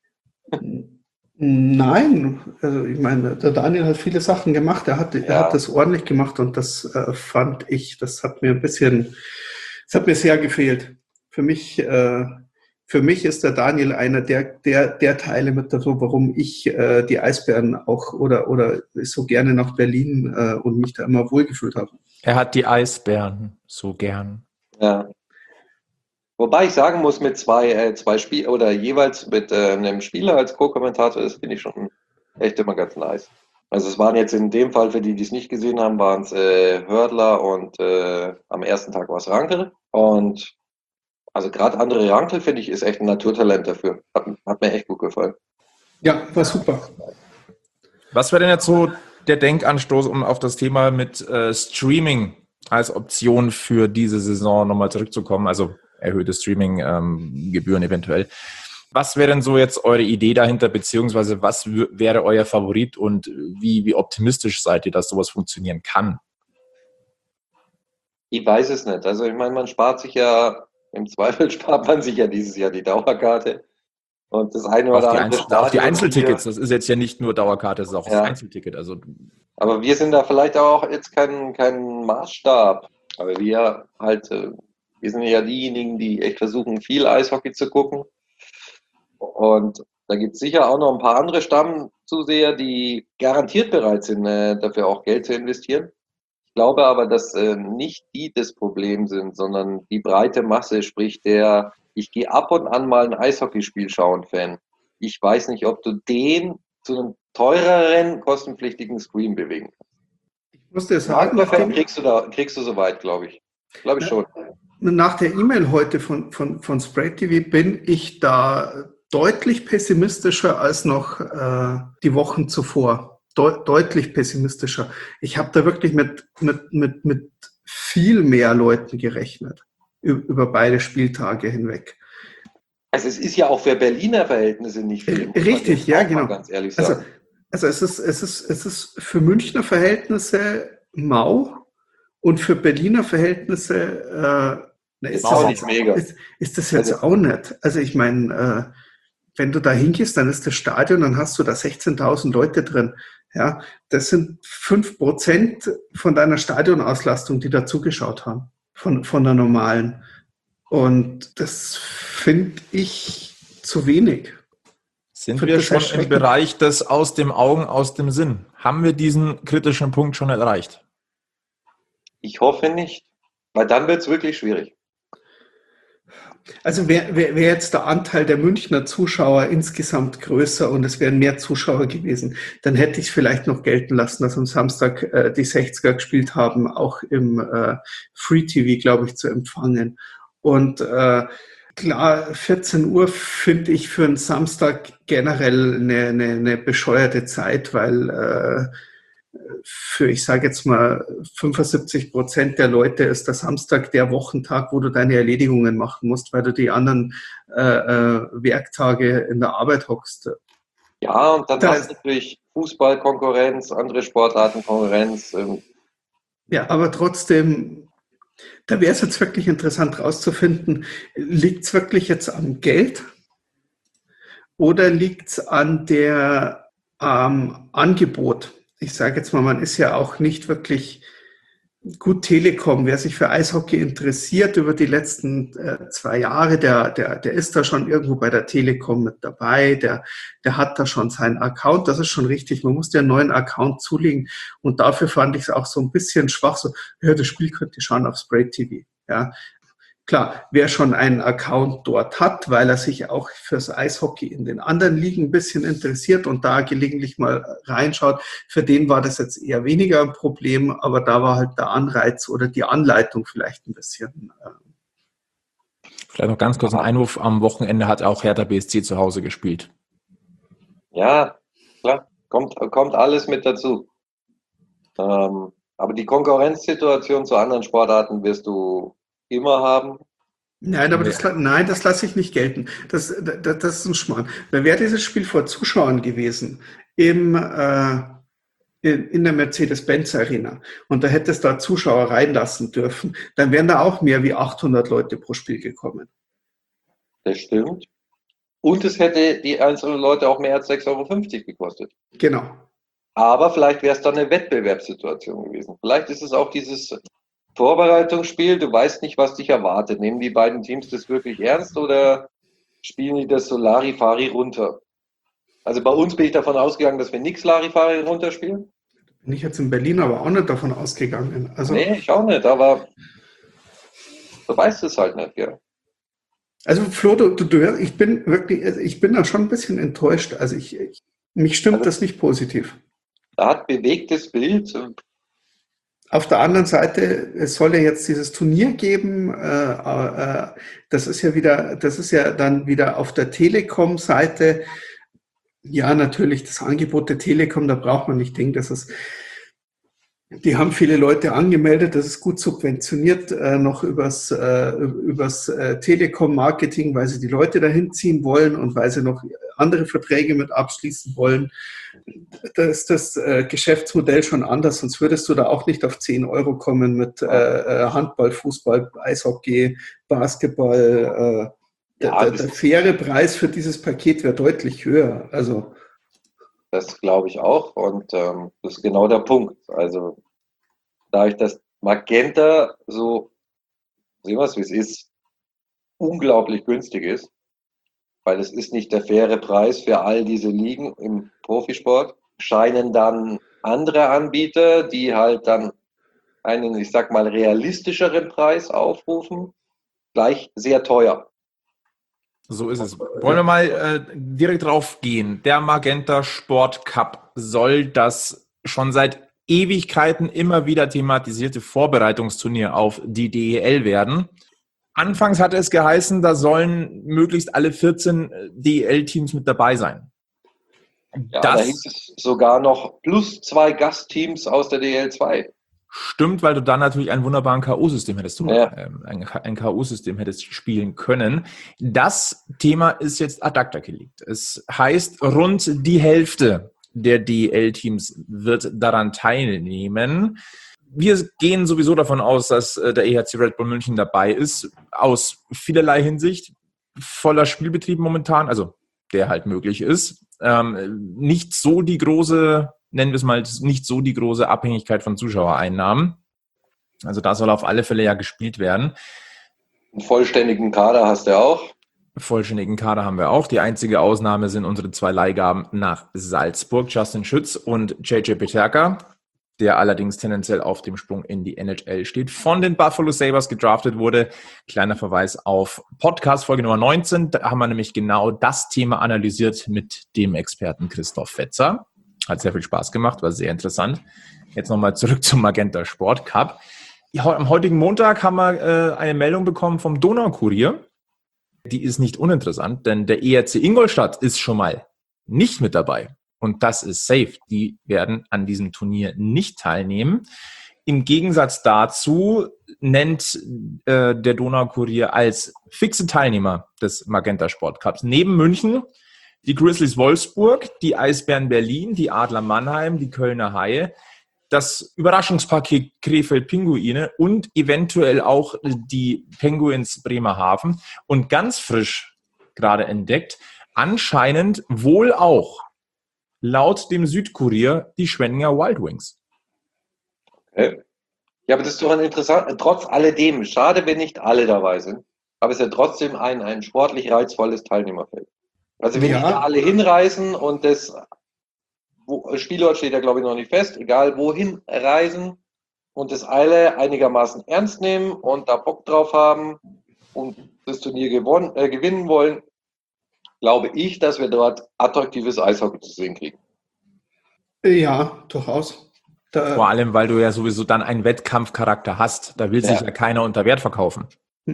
Nein, also ich meine, der Daniel hat viele Sachen gemacht, er hat, Ja. er hat das ordentlich gemacht und das äh, fand ich, das hat mir ein bisschen, das hat mir sehr gefehlt. Für mich, äh, für mich ist der Daniel einer der, der, der Teile mit dazu, warum ich äh, die Eisbären auch oder, oder so gerne nach Berlin äh, und mich da immer wohlgefühlt habe. Er hat die Eisbären so gern. Ja. Wobei ich sagen muss, mit zwei, äh, zwei Spiel oder jeweils mit äh, einem Spieler als Co-Kommentator, das finde ich schon echt immer ganz nice. Also es waren jetzt in dem Fall, für die, die es nicht gesehen haben, waren es äh, Hördler und äh, am ersten Tag war es Rankel. Und also gerade André Rankel, finde ich, ist echt ein Naturtalent dafür. Hat, hat mir echt gut gefallen. Ja, war super. Was wäre denn jetzt so der Denkanstoß, um auf das Thema mit äh, Streaming als Option für diese Saison nochmal zurückzukommen? Also erhöhte Streaming-Gebühren ähm, eventuell. Was wäre denn so jetzt eure Idee dahinter, beziehungsweise was w- wäre euer Favorit und wie, wie optimistisch seid ihr, dass sowas funktionieren kann? Ich weiß es nicht. Also ich meine, man spart sich ja, im Zweifel spart man sich ja dieses Jahr die Dauerkarte. Und das eine Auf oder die, andere Einzel- auf die Stadion Einzeltickets, hier. das ist jetzt ja nicht nur Dauerkarte, das ist auch Ja. das Einzelticket. Also Aber wir sind da vielleicht auch jetzt kein, kein Maßstab. Aber wir halt, äh, wir sind ja diejenigen, die echt versuchen, viel Eishockey zu gucken. Und da gibt es sicher auch noch ein paar andere Stammzuseher, die garantiert bereit sind, äh, dafür auch Geld zu investieren. Ich glaube aber, dass äh, nicht die das Problem sind, sondern die breite Masse, sprich der, ich gehe ab und an mal ein Eishockeyspiel schauen, Fan. Ich weiß nicht, ob du den zu einem teureren, kostenpflichtigen Stream bewegen kannst. Ich muss dir sagen, Fan kriegst du da, kriegst du soweit, glaube ich. Glaube ich schon. Nach der E-Mail heute von, von, von Spray T V bin ich da deutlich pessimistischer als noch äh, die Wochen zuvor. Deu- deutlich pessimistischer. Ich habe da wirklich mit, mit, mit, mit viel mehr Leuten gerechnet über, über beide Spieltage hinweg. Also es ist ja auch für Berliner Verhältnisse nicht viel. muss man Richtig, jetzt ja, auch mal genau. Ganz ehrlich Also, sagen. also es ist, es ist, es ist für Münchner Verhältnisse mau und für Berliner Verhältnisse äh, na, ist, Mau das nicht jetzt, mega. ist, ist das jetzt Also- auch nicht. Also ich meine, äh, wenn du da hingehst, dann ist das Stadion, dann hast du da sechzehntausend Leute drin. Ja, das sind fünf Prozent von deiner Stadionauslastung, die da zugeschaut haben, von, von der normalen. Und das finde ich zu wenig. sind Finde wir das schon im erschreckend. Bereich des aus dem Augen, aus dem Sinn? Haben wir diesen kritischen Punkt schon erreicht? Ich hoffe nicht, weil dann wird es wirklich schwierig. Also wäre wär, wär jetzt der Anteil der Münchner Zuschauer insgesamt größer und es wären mehr Zuschauer gewesen, dann hätte ich es vielleicht noch gelten lassen, dass am Samstag äh, die sechziger gespielt haben, auch im äh, Free T V, glaube ich, zu empfangen. Und äh, klar, vierzehn Uhr finde ich für einen Samstag generell eine, eine, eine bescheuerte Zeit, weil äh, für, ich sage jetzt mal, fünfundsiebzig Prozent der Leute ist der Samstag der Wochentag, wo du deine Erledigungen machen musst, weil du die anderen äh, äh, Werktage in der Arbeit hockst. Ja, und dann Da hast du natürlich Fußballkonkurrenz, andere Sportartenkonkurrenz. Ähm, Ja, aber trotzdem, da wäre es jetzt wirklich interessant rauszufinden, liegt es wirklich jetzt am Geld oder liegt es an der ähm, Angebot? ich sage jetzt mal, man ist ja auch nicht wirklich gut Telekom. Wer sich für Eishockey interessiert über die letzten äh, zwei Jahre, der, der, der ist da schon irgendwo bei der Telekom mit dabei. Der, der hat da schon seinen Account. Das ist schon richtig. Man muss dir einen neuen Account zulegen. Und dafür fand ich es auch so ein bisschen schwach. So, ja, das Spiel könnt ihr schauen auf Spray T V. Ja. Klar, wer schon einen Account dort hat, weil er sich auch fürs Eishockey in den anderen Ligen ein bisschen interessiert und da gelegentlich mal reinschaut, für den war das jetzt eher weniger ein Problem, aber da war halt der Anreiz oder die Anleitung vielleicht ein bisschen. Äh vielleicht noch ganz kurz ein Einwurf. Am Wochenende hat auch Hertha B S C zu Hause gespielt. Ja, klar, kommt, kommt alles mit dazu. Ähm, aber die Konkurrenzsituation zu anderen Sportarten wirst du immer haben. Nein, aber das, nein, das lasse ich nicht gelten. Das, das, das ist ein Schmarrn. Weil wäre dieses Spiel vor Zuschauern gewesen im, äh, in, in der Mercedes-Benz Arena und da hätte es da Zuschauer reinlassen dürfen, dann wären da auch mehr wie achthundert Leute pro Spiel gekommen. Das stimmt. Und es hätte die einzelnen Leute auch mehr als sechs Euro fünfzig gekostet. Genau. Aber vielleicht wäre es dann eine Wettbewerbssituation gewesen. Vielleicht ist es auch dieses Vorbereitungsspiel, du weißt nicht, was dich erwartet. Nehmen die beiden Teams das wirklich ernst oder spielen die das so Larifari runter? Also bei uns bin ich davon ausgegangen, dass wir nichts Larifari runterspielen. Bin ich jetzt in Berlin aber auch nicht davon ausgegangen. Also, nee, ich auch nicht, aber du weißt es halt nicht, ja. Also Flo, du, du, du, ich bin wirklich, ich bin da schon ein bisschen enttäuscht. Also ich, ich mich stimmt also, das nicht positiv. Da hat bewegtes Bild. Auf der anderen Seite, es soll ja jetzt dieses Turnier geben. Äh, äh, das ist ja wieder, das ist ja dann wieder auf der Telekom-Seite. Ja, natürlich das Angebot der Telekom, da braucht man nicht denken, dass es. Die haben viele Leute angemeldet, das ist gut subventioniert, äh, noch übers, äh, übers äh, Telekom-Marketing, weil sie die Leute dahin ziehen wollen und weil sie noch andere Verträge mit abschließen wollen. Da ist das äh, Geschäftsmodell schon anders, sonst würdest du da auch nicht auf zehn Euro kommen mit äh, Handball, Fußball, Eishockey, Basketball. Äh, der, ja, der, der faire Preis für dieses Paket wäre deutlich höher. Also das glaube ich auch und ähm, das ist genau der Punkt. Also dadurch, dass Magenta so, sehen wir es wie es ist, unglaublich günstig ist, weil es ist nicht der faire Preis für all diese Ligen im Profisport, scheinen dann andere Anbieter, die halt dann einen, ich sag mal, realistischeren Preis aufrufen, gleich sehr teuer. So ist es. Wollen wir mal äh, direkt drauf gehen. Der Magenta Sport Cup soll das schon seit Ewigkeiten immer wieder thematisierte Vorbereitungsturnier auf die D E L werden. Anfangs hatte es geheißen, da sollen möglichst alle vierzehn D E L-Teams mit dabei sein. Ja, das da hieß es sogar noch plus zwei Gastteams aus der D E L zwei. Stimmt, weil du dann natürlich einen wunderbaren K O-System hättest, du ja. ähm, ein, ein K O-System hättest spielen können. Das Thema ist jetzt ad acta gelegt. Es heißt, rund die Hälfte der D E L-Teams wird daran teilnehmen. Wir gehen sowieso davon aus, dass der E H C Red Bull München dabei ist, aus vielerlei Hinsicht. Voller Spielbetrieb momentan, also der halt möglich ist. Ähm, nicht so die große, nennen wir es mal, nicht so die große Abhängigkeit von Zuschauereinnahmen. Also da soll auf alle Fälle ja gespielt werden. Einen vollständigen Kader hast du auch. Vollständigen Kader haben wir auch. Die einzige Ausnahme sind unsere zwei Leihgaben nach Salzburg, Justin Schütz und J J Peterka, der allerdings tendenziell auf dem Sprung in die N H L steht, von den Buffalo Sabres gedraftet wurde. Kleiner Verweis auf Podcast-Folge Nummer neunzehn. Da haben wir nämlich genau das Thema analysiert mit dem Experten Christoph Fetzer. Hat sehr viel Spaß gemacht, war sehr interessant. Jetzt nochmal zurück zum Magenta Sport Cup. Am heutigen Montag haben wir äh, eine Meldung bekommen vom Donaukurier. Die ist nicht uninteressant, denn der E R C Ingolstadt ist schon mal nicht mit dabei. Und das ist safe. Die werden an diesem Turnier nicht teilnehmen. Im Gegensatz dazu nennt äh, der Donaukurier als fixe Teilnehmer des Magenta Sport Cups neben München die Grizzlies Wolfsburg, die Eisbären Berlin, die Adler Mannheim, die Kölner Haie, das Überraschungspaket Krefeld Pinguine und eventuell auch die Penguins Bremerhaven. Und ganz frisch gerade entdeckt, anscheinend wohl auch laut dem Südkurier die Schwenninger Wild Wings. Okay. Ja, aber das ist doch ein interessant, trotz alledem, schade, wenn nicht alle dabei sind, aber es ist ja trotzdem ein, ein sportlich reizvolles Teilnehmerfeld. Also wenn Ja. nicht da alle hinreisen und das wo, Spielort steht ja, glaube ich, noch nicht fest, egal wohin reisen und das alle einigermaßen ernst nehmen und da Bock drauf haben und das Turnier gewonnen, äh, gewinnen wollen, glaube ich, dass wir dort attraktives Eishockey zu sehen kriegen. Ja, durchaus. Da, Vor allem, weil du ja sowieso dann einen Wettkampfcharakter hast. Da will sich Ja. ja keiner unter Wert verkaufen.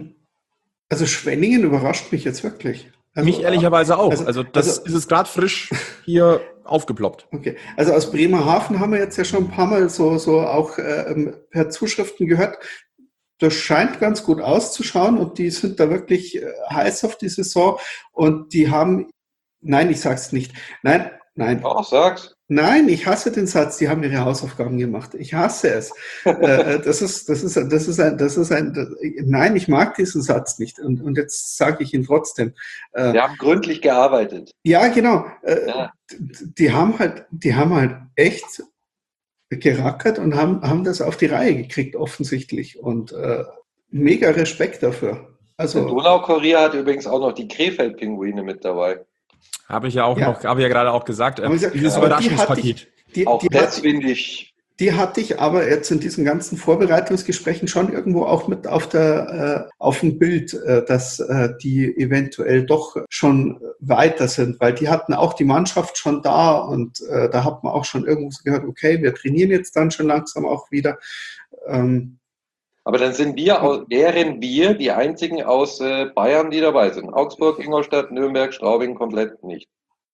also Schwenningen überrascht mich jetzt wirklich. Also, Mich ehrlicherweise auch. also- Also, das also- ist es gerade frisch hier aufgeploppt. Okay, also aus Bremerhaven haben wir jetzt ja schon ein paar Mal so, so auch ähm, per Zuschriften gehört. Das scheint ganz gut auszuschauen und die sind da wirklich äh, heiß auf die Saison und die haben, nein, ich sag's nicht, nein, nein, Auch sag's. nein, ich hasse den Satz, die haben ihre Hausaufgaben gemacht. Ich hasse es. äh, das ist, das ist, das ist ein, das ist ein, das, nein, ich mag diesen Satz nicht und, und jetzt sage ich ihn trotzdem. Äh, Wir haben gründlich gearbeitet. ja, genau. Äh, Ja. d- Die haben halt, die haben halt echt gerackert und haben, haben das auf die Reihe gekriegt, offensichtlich. Und äh, mega Respekt dafür. Der Also, Donaukurier hat übrigens auch noch die Krefeld-Pinguine mit dabei. Habe ich ja auch Ja. noch, habe ich ja gerade auch gesagt, äh, Aber ich sag, dieses aber die Überraschungspaket. die, Auch die, das hat, finde ich, die hatte ich aber jetzt in diesen ganzen Vorbereitungsgesprächen schon irgendwo auch mit auf der äh, auf dem Bild, äh, dass äh, die eventuell doch schon weiter sind, weil die hatten auch die Mannschaft schon da und äh, da hat man auch schon irgendwo so gehört, okay, wir trainieren jetzt dann schon langsam auch wieder. Ähm, aber dann sind wir, aus- wären wir die einzigen aus äh, Bayern, die dabei sind. Augsburg, Ingolstadt, Nürnberg, Straubing komplett nicht.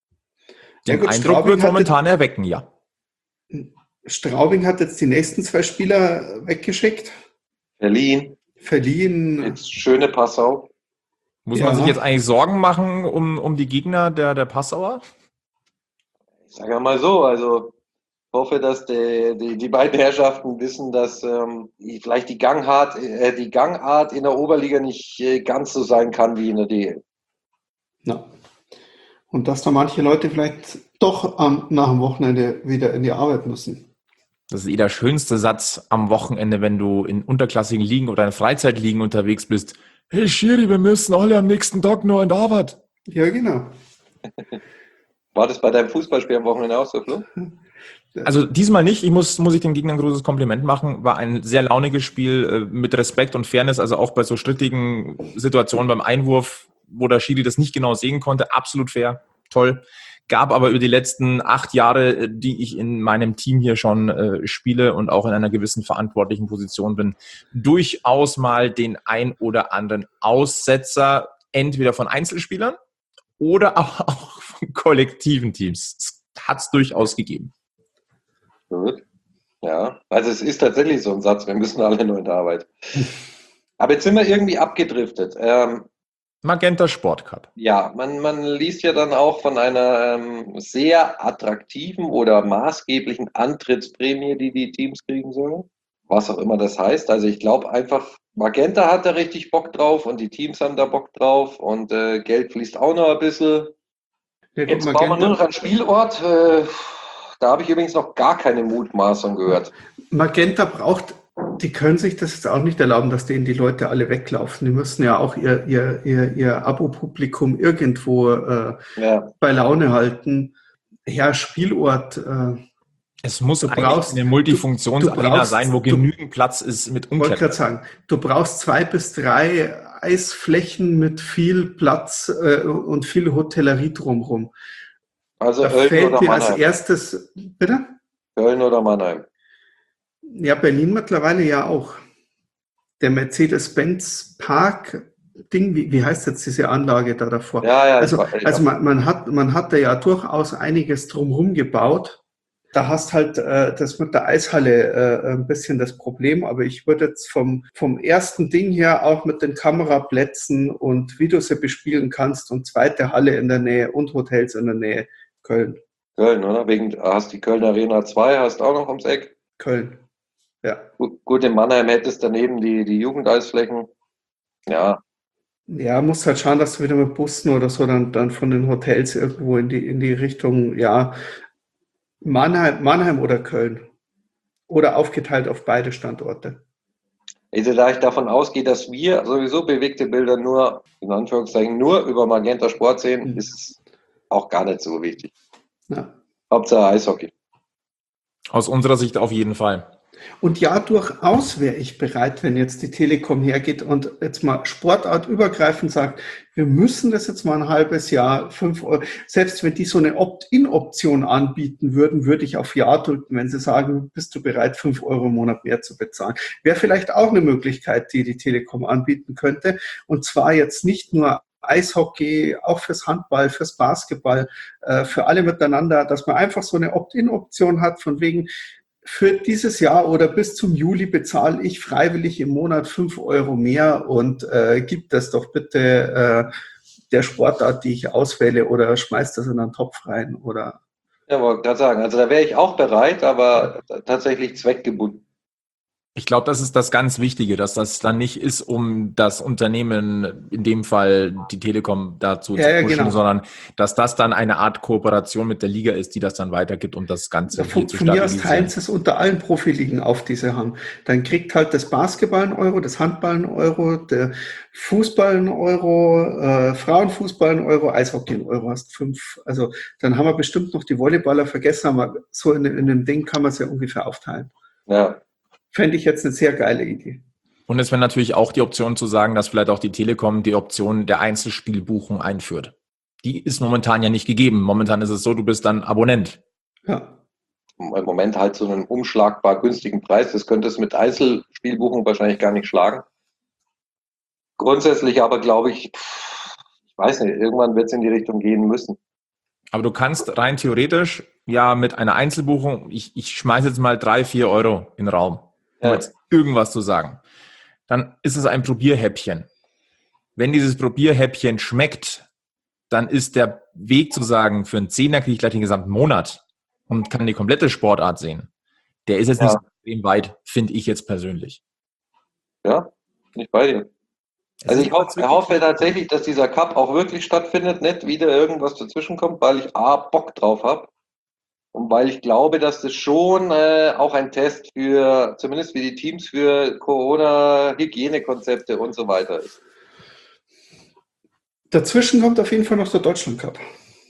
Ja Den gut, Eindruck Straubing wird hatte- momentan erwecken, ja. Straubing hat jetzt die nächsten zwei Spieler weggeschickt, Berlin, verliehen. jetzt schöne Passau. Muss Ja. man sich jetzt eigentlich Sorgen machen um, um die Gegner der, der Passauer? Ich sage ja mal so, also ich hoffe, dass die, die, die beiden Herrschaften wissen, dass ähm, die- vielleicht die Gangart, äh, die Gangart in der Oberliga nicht äh, ganz so sein kann wie in der D L. Ja. Und dass da manche Leute vielleicht doch am, nach dem Wochenende wieder in die Arbeit müssen. Das ist eh der schönste Satz am Wochenende, wenn du in unterklassigen Ligen oder in Freizeitligen unterwegs bist. Hey Schiri, wir müssen alle am nächsten Tag nur in die Arbeit. Ja, genau. War das bei deinem Fußballspiel am Wochenende auch so, Flo? Also diesmal nicht. Ich muss, muss ich den Gegnern ein großes Kompliment machen. War ein sehr launiges Spiel äh, mit Respekt und Fairness. Also auch bei so strittigen Situationen beim Einwurf, wo der Schiri das nicht genau sehen konnte. Absolut fair. Toll. Gab aber über die letzten acht Jahre, äh, die ich in meinem Team hier schon äh, spiele und auch in einer gewissen verantwortlichen Position bin, durchaus mal den ein oder anderen Aussetzer, entweder von Einzelspielern oder auch, auch von kollektiven Teams. Das hat es durchaus gegeben. Gut. Ja, also es ist tatsächlich so ein Satz, wir müssen alle nur in der Arbeit. Aber jetzt sind wir irgendwie abgedriftet. Ähm, Magenta Sport Cup. ja, man, man liest ja dann auch von einer ähm, sehr attraktiven oder maßgeblichen Antrittsprämie, die die Teams kriegen sollen. Was auch immer das heißt. Also ich glaube einfach, Magenta hat da richtig Bock drauf und die Teams haben da Bock drauf und äh, Geld fließt auch noch ein bisschen. Ja, gut, Jetzt brauchen wir nur Magenta, noch einen Spielort. Äh, da habe ich übrigens noch gar keine Mutmaßung gehört. Magenta braucht, die können sich das jetzt auch nicht erlauben, dass denen die Leute alle weglaufen. Die müssen ja auch ihr, ihr, ihr, ihr Abo-Publikum irgendwo äh, Ja. bei Laune halten. Ja, Spielort. Äh, Es muss Du eigentlich brauchst- eine du- Multifunktionsarena du brauchst- sein, wo du- genügend Platz ist mit Ich wollte gerade Umkleiden. sagen, du brauchst zwei bis drei Eisflächen mit viel Platz äh, und viel Hotellerie drumherum. Also Da Köln fällt oder dir als Mannheim. erstes, bitte? Köln oder Mannheim. Ja, Berlin mittlerweile ja auch. Der Mercedes-Benz Park Ding, wie, wie heißt jetzt diese Anlage da davor? Ja, ja. Also, ich weiß- also man, man hat, man hat da ja durchaus einiges drumherum gebaut. Da hast halt äh, das mit der Eishalle äh, ein bisschen das Problem, aber ich würde jetzt vom, vom ersten Ding her auch mit den Kameraplätzen und wie du sie bespielen kannst und zweite Halle in der Nähe und Hotels in der Nähe, Köln. Köln, oder? Wegen, hast die Köln Arena zwei, hast auch noch ums Eck. Köln. Ja. Gut, gut, in Mannheim hättest daneben die, die Jugendeisflächen. Ja, Ja, musst halt schauen, dass du wieder mit Bussen oder so dann, dann von den Hotels irgendwo in die, in die Richtung, ja, Mannheim, Mannheim oder Köln? Oder aufgeteilt auf beide Standorte? Also da ich davon ausgehe, dass wir sowieso bewegte Bilder nur, in Anführungszeichen, nur über Magenta Sport sehen, Hm. ist es auch gar nicht so wichtig. Ja. Hauptsache Eishockey. Aus unserer Sicht auf jeden Fall. Und ja, durchaus wäre ich bereit, wenn jetzt die Telekom hergeht und jetzt mal sportartübergreifend sagt, wir müssen das jetzt mal ein halbes Jahr, fünf Euro, selbst wenn die so eine Opt-in-Option anbieten würden, würde ich auf Ja drücken, wenn sie sagen, bist du bereit, fünf Euro im Monat mehr zu bezahlen. Wäre vielleicht auch eine Möglichkeit, die die Telekom anbieten könnte. Und zwar jetzt nicht nur Eishockey, auch fürs Handball, fürs Basketball, äh, für alle miteinander, dass man einfach so eine Opt-in-Option hat, von wegen, für dieses Jahr oder bis zum Juli bezahle ich freiwillig im Monat fünf Euro mehr und äh, gib das doch bitte äh, der Sportart, die ich auswähle, oder schmeiß das in einen Topf rein. Oder Ja, wollte gerade sagen, also da wäre ich auch bereit, aber tatsächlich zweckgebunden. Ich glaube, das ist das ganz Wichtige, dass das dann nicht ist, um das Unternehmen, in dem Fall die Telekom, dazu Ja, zu ja, pushen, genau. sondern dass das dann eine Art Kooperation mit der Liga ist, die das dann weitergibt, um das Ganze hier von, zu von mir aus teilen stabilisieren. sie es unter allen Profiligen auf, die sie haben. Dann kriegt halt das Basketball einen Euro, das Handball einen Euro, der Fußball einen Euro, äh, Frauenfußball einen Euro, Eishockey einen Euro, hast fünf. Also dann haben wir bestimmt noch die Volleyballer vergessen, aber so in, in dem Ding kann man es ja ungefähr aufteilen. Ja. Fände ich jetzt eine sehr geile Idee. Und es wäre natürlich auch die Option zu sagen, dass vielleicht auch die Telekom die Option der Einzelspielbuchung einführt. Die ist momentan ja nicht gegeben. Momentan ist es so, du bist dann Abonnent. Ja. Im Moment halt so einen umschlagbar günstigen Preis. Das könnte es mit Einzelspielbuchung wahrscheinlich gar nicht schlagen. Grundsätzlich aber glaube ich, pff, ich weiß nicht, irgendwann wird es in die Richtung gehen müssen. Aber du kannst rein theoretisch ja mit einer Einzelbuchung, ich, ich schmeiße jetzt mal drei, vier Euro in den Raum, um Ja. jetzt irgendwas zu sagen. Dann ist es ein Probierhäppchen. Wenn dieses Probierhäppchen schmeckt, dann ist der Weg zu sagen, für einen Zehner kriege ich gleich den gesamten Monat und kann die komplette Sportart sehen. Der ist jetzt nicht Ja. so extrem weit, finde ich jetzt persönlich. Ja, bin ich bei dir. Es Also ist ich hoffe, wirklich- hoffe tatsächlich, dass dieser Cup auch wirklich stattfindet, nicht wieder irgendwas dazwischenkommt, weil ich A, Bock drauf habe und weil ich glaube, dass das schon äh, auch ein Test für, zumindest für die Teams, für Corona-Hygienekonzepte und so weiter ist. Dazwischen kommt auf jeden Fall noch der Deutschland Cup.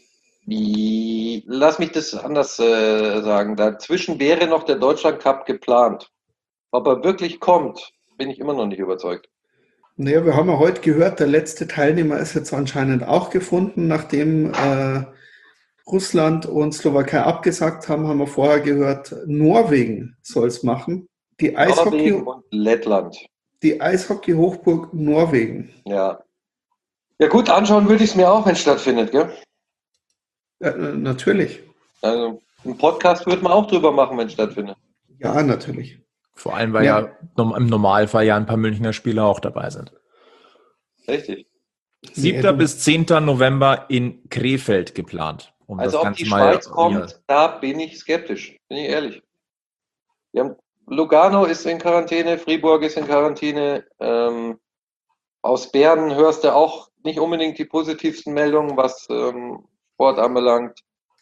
Die, lass mich das anders äh, sagen. Dazwischen wäre noch der Deutschland Cup geplant. Ob er wirklich kommt, bin ich immer noch nicht überzeugt. Naja, wir haben ja heute gehört, der letzte Teilnehmer ist jetzt anscheinend auch gefunden, nachdem äh, Russland und Slowakei abgesagt haben, haben wir vorher gehört, Norwegen soll es machen. Die Eishockey, Norwegen und Lettland. die Eishockey-Hochburg Norwegen. Ja. Ja gut, anschauen würde ich es mir auch, wenn es stattfindet, gell? Ja, äh, natürlich. Also einen Podcast würde man auch drüber machen, wenn es stattfindet. Ja, natürlich. Vor allem, weil ja, Ja. im Normalfall ja ein paar Münchner Spieler auch dabei sind. Richtig. siebter du- bis zehnter November in Krefeld geplant. Um Also das ob Ganze die mal Schweiz kommt, hier- da bin ich skeptisch, bin ich ehrlich. Wir haben, Lugano ist in Quarantäne, Fribourg ist in Quarantäne. Ähm, aus Bern hörst du auch nicht unbedingt die positivsten Meldungen, was ähm, Sport anbelangt.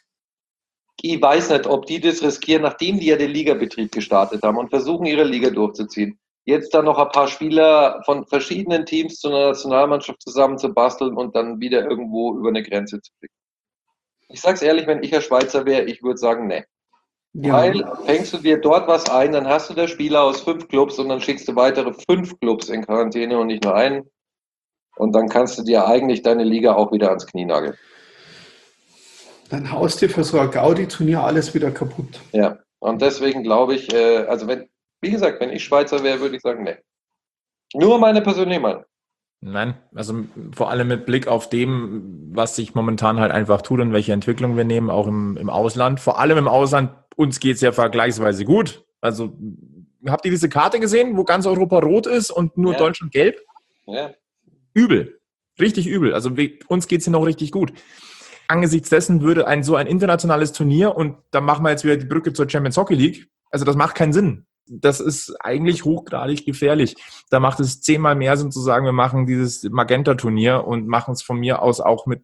Ich weiß nicht, ob die das riskieren, nachdem die ja den Ligabetrieb gestartet haben und versuchen, ihre Liga durchzuziehen. Jetzt dann noch ein paar Spieler von verschiedenen Teams zu einer Nationalmannschaft zusammenzubasteln und dann wieder irgendwo über eine Grenze zu fliegen. Ich sag's ehrlich, wenn ich ein Schweizer wäre, ich würde sagen, nee. Ja, Weil fängst du dir dort was ein, dann hast du da Spieler aus fünf Clubs und dann schickst du weitere fünf Clubs in Quarantäne und nicht nur einen. Und dann kannst du dir eigentlich deine Liga auch wieder ans Knie nageln. dann haust dir für so ein Gaudi-Turnier alles wieder kaputt. Ja. Und deswegen glaube ich, äh, also wenn, wie gesagt, wenn ich Schweizer wäre, würde ich sagen, nee. Nur meine persönliche Meinung. Nein, also vor allem mit Blick auf dem, was sich momentan halt einfach tut und welche Entwicklung wir nehmen, auch im, im Ausland. Vor allem im Ausland, uns geht's ja vergleichsweise gut. Also habt ihr diese Karte gesehen, wo ganz Europa rot ist und nur Ja. Deutschland gelb? Ja. Übel, richtig übel. Also wir, uns geht's hier noch richtig gut. Angesichts dessen würde ein so ein internationales Turnier, und da machen wir jetzt wieder die Brücke zur Champions Hockey League, also das macht keinen Sinn. Das ist eigentlich hochgradig gefährlich. Da macht es zehnmal mehr Sinn zu sagen, wir machen dieses Magenta-Turnier und machen es von mir aus auch mit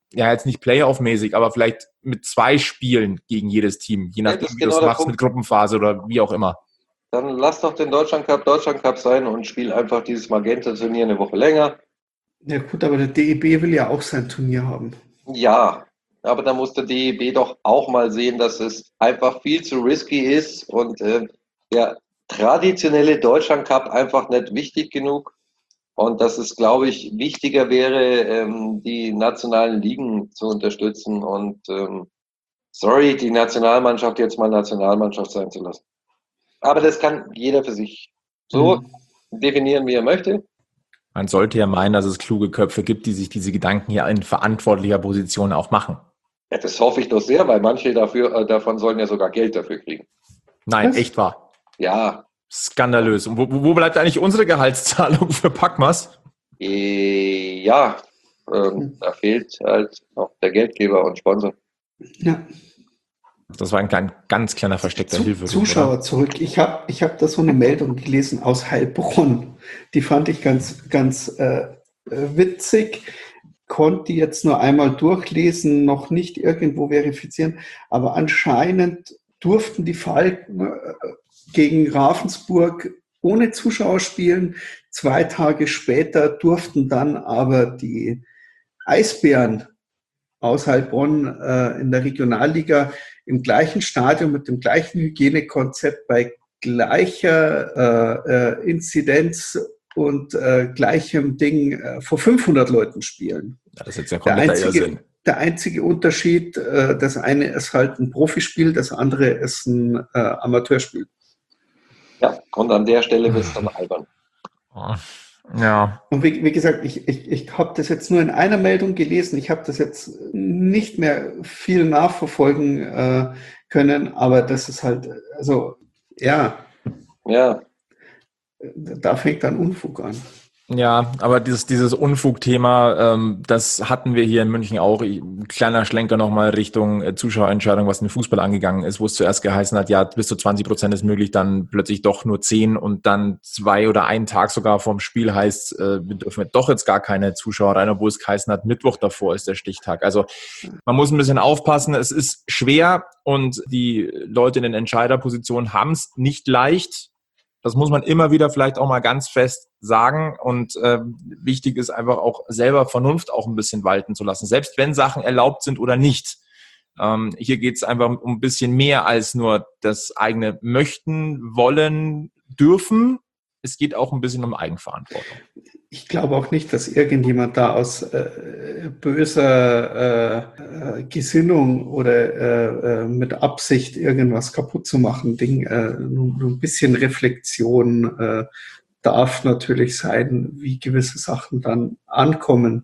ja jetzt nicht Playoff-mäßig, aber vielleicht mit zwei Spielen gegen jedes Team, je nachdem, das ist wie du es genau der machst, Punkt. mit Gruppenphase oder wie auch immer. Dann lass doch den Deutschland Cup Deutschland Cup sein und spiel einfach dieses Magenta-Turnier eine Woche länger. Ja gut, aber der D E B will ja auch sein Turnier haben. Ja, aber da muss der D E B doch auch mal sehen, dass es einfach viel zu risky ist und äh, der traditionelle Deutschland Cup einfach nicht wichtig genug. Und dass es, glaube ich, wichtiger wäre, ähm, die nationalen Ligen zu unterstützen und ähm, sorry, die Nationalmannschaft jetzt mal Nationalmannschaft sein zu lassen. Aber das kann jeder für sich so mhm. definieren, wie er möchte. Man sollte ja meinen, dass es kluge Köpfe gibt, die sich diese Gedanken hier in verantwortlicher Position auch machen. Ja, das hoffe ich doch sehr, weil manche dafür, äh, davon sollen ja sogar Geld dafür kriegen. Nein, Was? Echt wahr. Ja. Skandalös. Und wo, wo bleibt eigentlich unsere Gehaltszahlung für Packmas? Äh, ja, ähm, da fehlt halt noch der Geldgeber und Sponsor. Ja. Das war ein klein, ganz kleiner versteckter Zu, Hilfe. Zuschauer oder? Zurück. Ich habe ich hab da so eine Meldung gelesen aus Heilbronn. Die fand ich ganz, ganz äh, witzig. Konnte jetzt nur einmal durchlesen, noch nicht irgendwo verifizieren. Aber anscheinend durften die Falken äh, gegen Ravensburg ohne Zuschauer spielen. Zwei Tage später durften dann aber die Eisbären aus Heilbronn äh, in der Regionalliga im gleichen Stadion mit dem gleichen Hygienekonzept bei gleicher äh, äh, Inzidenz und äh, gleichem Ding äh, vor fünfhundert Leuten spielen. Ja, das ist jetzt ja kompletter Irrsinn. Der einzige Unterschied, äh, das eine ist halt ein Profispiel, das andere ist ein äh, Amateurspiel. Ja, und an der Stelle wird es dann albern. Ja. Und wie, wie gesagt, ich, ich, ich habe das jetzt nur in einer Meldung gelesen. Ich habe das jetzt nicht mehr viel nachverfolgen äh, können, aber das ist halt, also, ja. Ja. Da fängt dann Unfug an. Ja, aber dieses, dieses Unfug-Thema, ähm, das hatten wir hier in München auch. Ein kleiner Schlenker nochmal Richtung äh, Zuschauerentscheidung, was den Fußball angegangen ist, wo es zuerst geheißen hat, ja, bis zu zwanzig Prozent ist möglich, dann plötzlich doch nur zehn und dann zwei oder einen Tag sogar vorm Spiel heißt, äh, wir dürfen doch jetzt gar keine Zuschauer rein, obwohl es geheißen hat, Mittwoch davor ist der Stichtag. Also man muss ein bisschen aufpassen, es ist schwer und die Leute in den Entscheiderpositionen haben es nicht leicht. Das muss man immer wieder vielleicht auch mal ganz fest sagen und äh, wichtig ist einfach auch selber Vernunft auch ein bisschen walten zu lassen, selbst wenn Sachen erlaubt sind oder nicht. Ähm, hier geht es einfach um ein bisschen mehr als nur das eigene Möchten, Wollen, Dürfen. Es geht auch ein bisschen um Eigenverantwortung. Ich glaube auch nicht, dass irgendjemand da aus äh, böser äh, Gesinnung oder äh, mit Absicht irgendwas kaputt zu machen, Ding, äh, nur, nur ein bisschen Reflexion äh, darf natürlich sein, wie gewisse Sachen dann ankommen.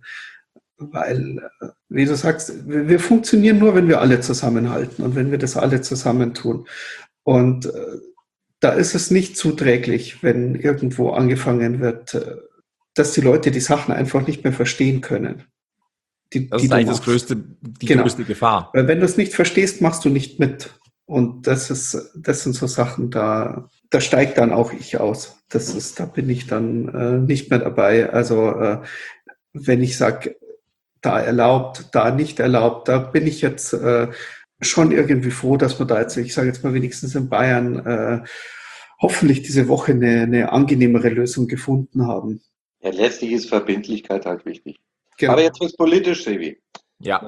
Weil, äh, wie du sagst, wir, wir funktionieren nur, wenn wir alle zusammenhalten und wenn wir das alle zusammentun. Und äh, da ist es nicht zuträglich, wenn irgendwo angefangen wird, äh, dass die Leute die Sachen einfach nicht mehr verstehen können. Die, das die ist eigentlich das größte, die genau. größte Gefahr. Weil wenn du es nicht verstehst, machst du nicht mit. Und das ist, das sind so Sachen, da, da steigt dann auch ich aus. Das ist, da bin ich dann äh, nicht mehr dabei. Also äh, wenn ich sage, da erlaubt, da nicht erlaubt, da bin ich jetzt äh, schon irgendwie froh, dass wir da jetzt, ich sage jetzt mal wenigstens in Bayern, äh, hoffentlich diese Woche eine, eine angenehmere Lösung gefunden haben. Ja, letztlich ist Verbindlichkeit halt wichtig. Genau. Aber jetzt wird's politisch, Sebi. Ja,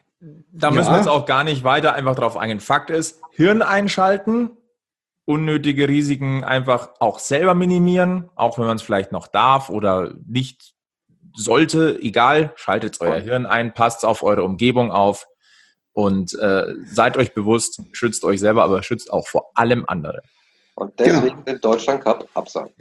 da müssen ja. wir jetzt auch gar nicht weiter einfach drauf eingehen. Fakt ist, Hirn einschalten, unnötige Risiken einfach auch selber minimieren, auch wenn man es vielleicht noch darf oder nicht sollte, egal, schaltet euer Hirn ein, passt auf eure Umgebung auf und äh, seid euch bewusst, schützt euch selber, aber schützt auch vor allem andere. Und deswegen ja. den Deutschland Cup absagen.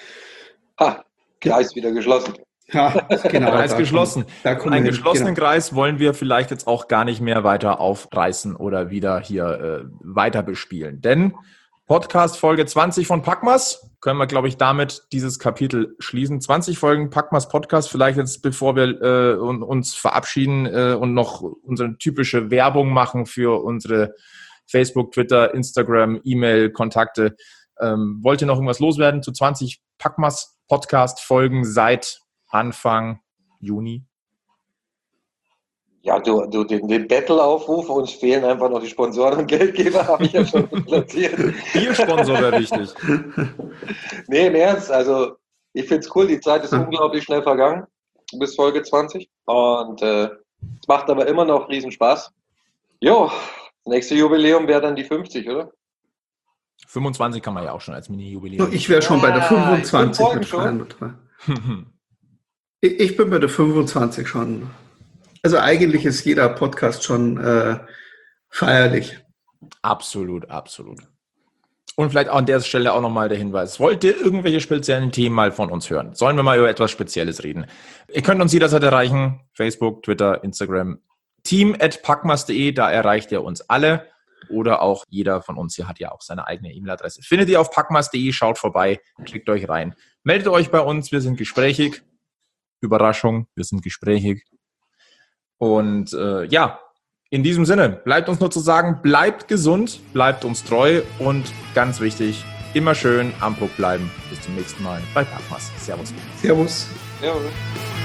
Ha, Kreis wieder geschlossen. Ja, genau. Kreis geschlossen. Da kommen Einen wir geschlossenen genau. Kreis wollen wir vielleicht jetzt auch gar nicht mehr weiter aufreißen oder wieder hier äh, weiter bespielen. Denn Podcast Folge zwanzig von Packmas können wir, glaube ich, damit dieses Kapitel schließen. zwanzig Folgen Packmas Podcast. Vielleicht jetzt, bevor wir äh, uns verabschieden äh, und noch unsere typische Werbung machen für unsere Facebook, Twitter, Instagram, E-Mail, Kontakte. Ähm, wollt ihr noch irgendwas loswerden zu zwanzig Packmas Podcast Folgen seit Anfang Juni? Ja, du, du den, den Battle-Aufruf, uns fehlen einfach noch die Sponsoren und Geldgeber, habe ich ja schon platziert. Biersponsor wäre wichtig. Nee, im Ernst, also ich finde es cool, die Zeit ist unglaublich schnell vergangen, bis Folge zwanzig. Und äh, es macht aber immer noch riesen Spaß. Jo, das nächste Jubiläum wäre dann die fünfzig, oder? fünfundzwanzig kann man ja auch schon als Mini-Jubiläum. Ich wäre schon bei der Ah, fünfundzwanzig ich bin mit schon. Freien Betrag. Ich, ich bin bei der fünfundzwanzig schon. Also eigentlich ist jeder Podcast schon äh, feierlich. Absolut, absolut. Und vielleicht auch an der Stelle auch nochmal der Hinweis. Wollt ihr irgendwelche speziellen Themen mal von uns hören? Sollen wir mal über etwas Spezielles reden? Ihr könnt uns jederzeit erreichen. Facebook, Twitter, Instagram. team at packmas punkt de, da erreicht ihr uns alle. Oder auch jeder von uns hier hat ja auch seine eigene E-Mail-Adresse. Findet ihr auf packmas punkt de, schaut vorbei, klickt euch rein. Meldet euch bei uns, wir sind gesprächig. Überraschung, wir sind gesprächig. Und äh, ja, in diesem Sinne, bleibt uns nur zu sagen, bleibt gesund, bleibt uns treu und ganz wichtig, immer schön am Puck bleiben. Bis zum nächsten Mal bei Packmas. Servus. Servus. Ja, oder?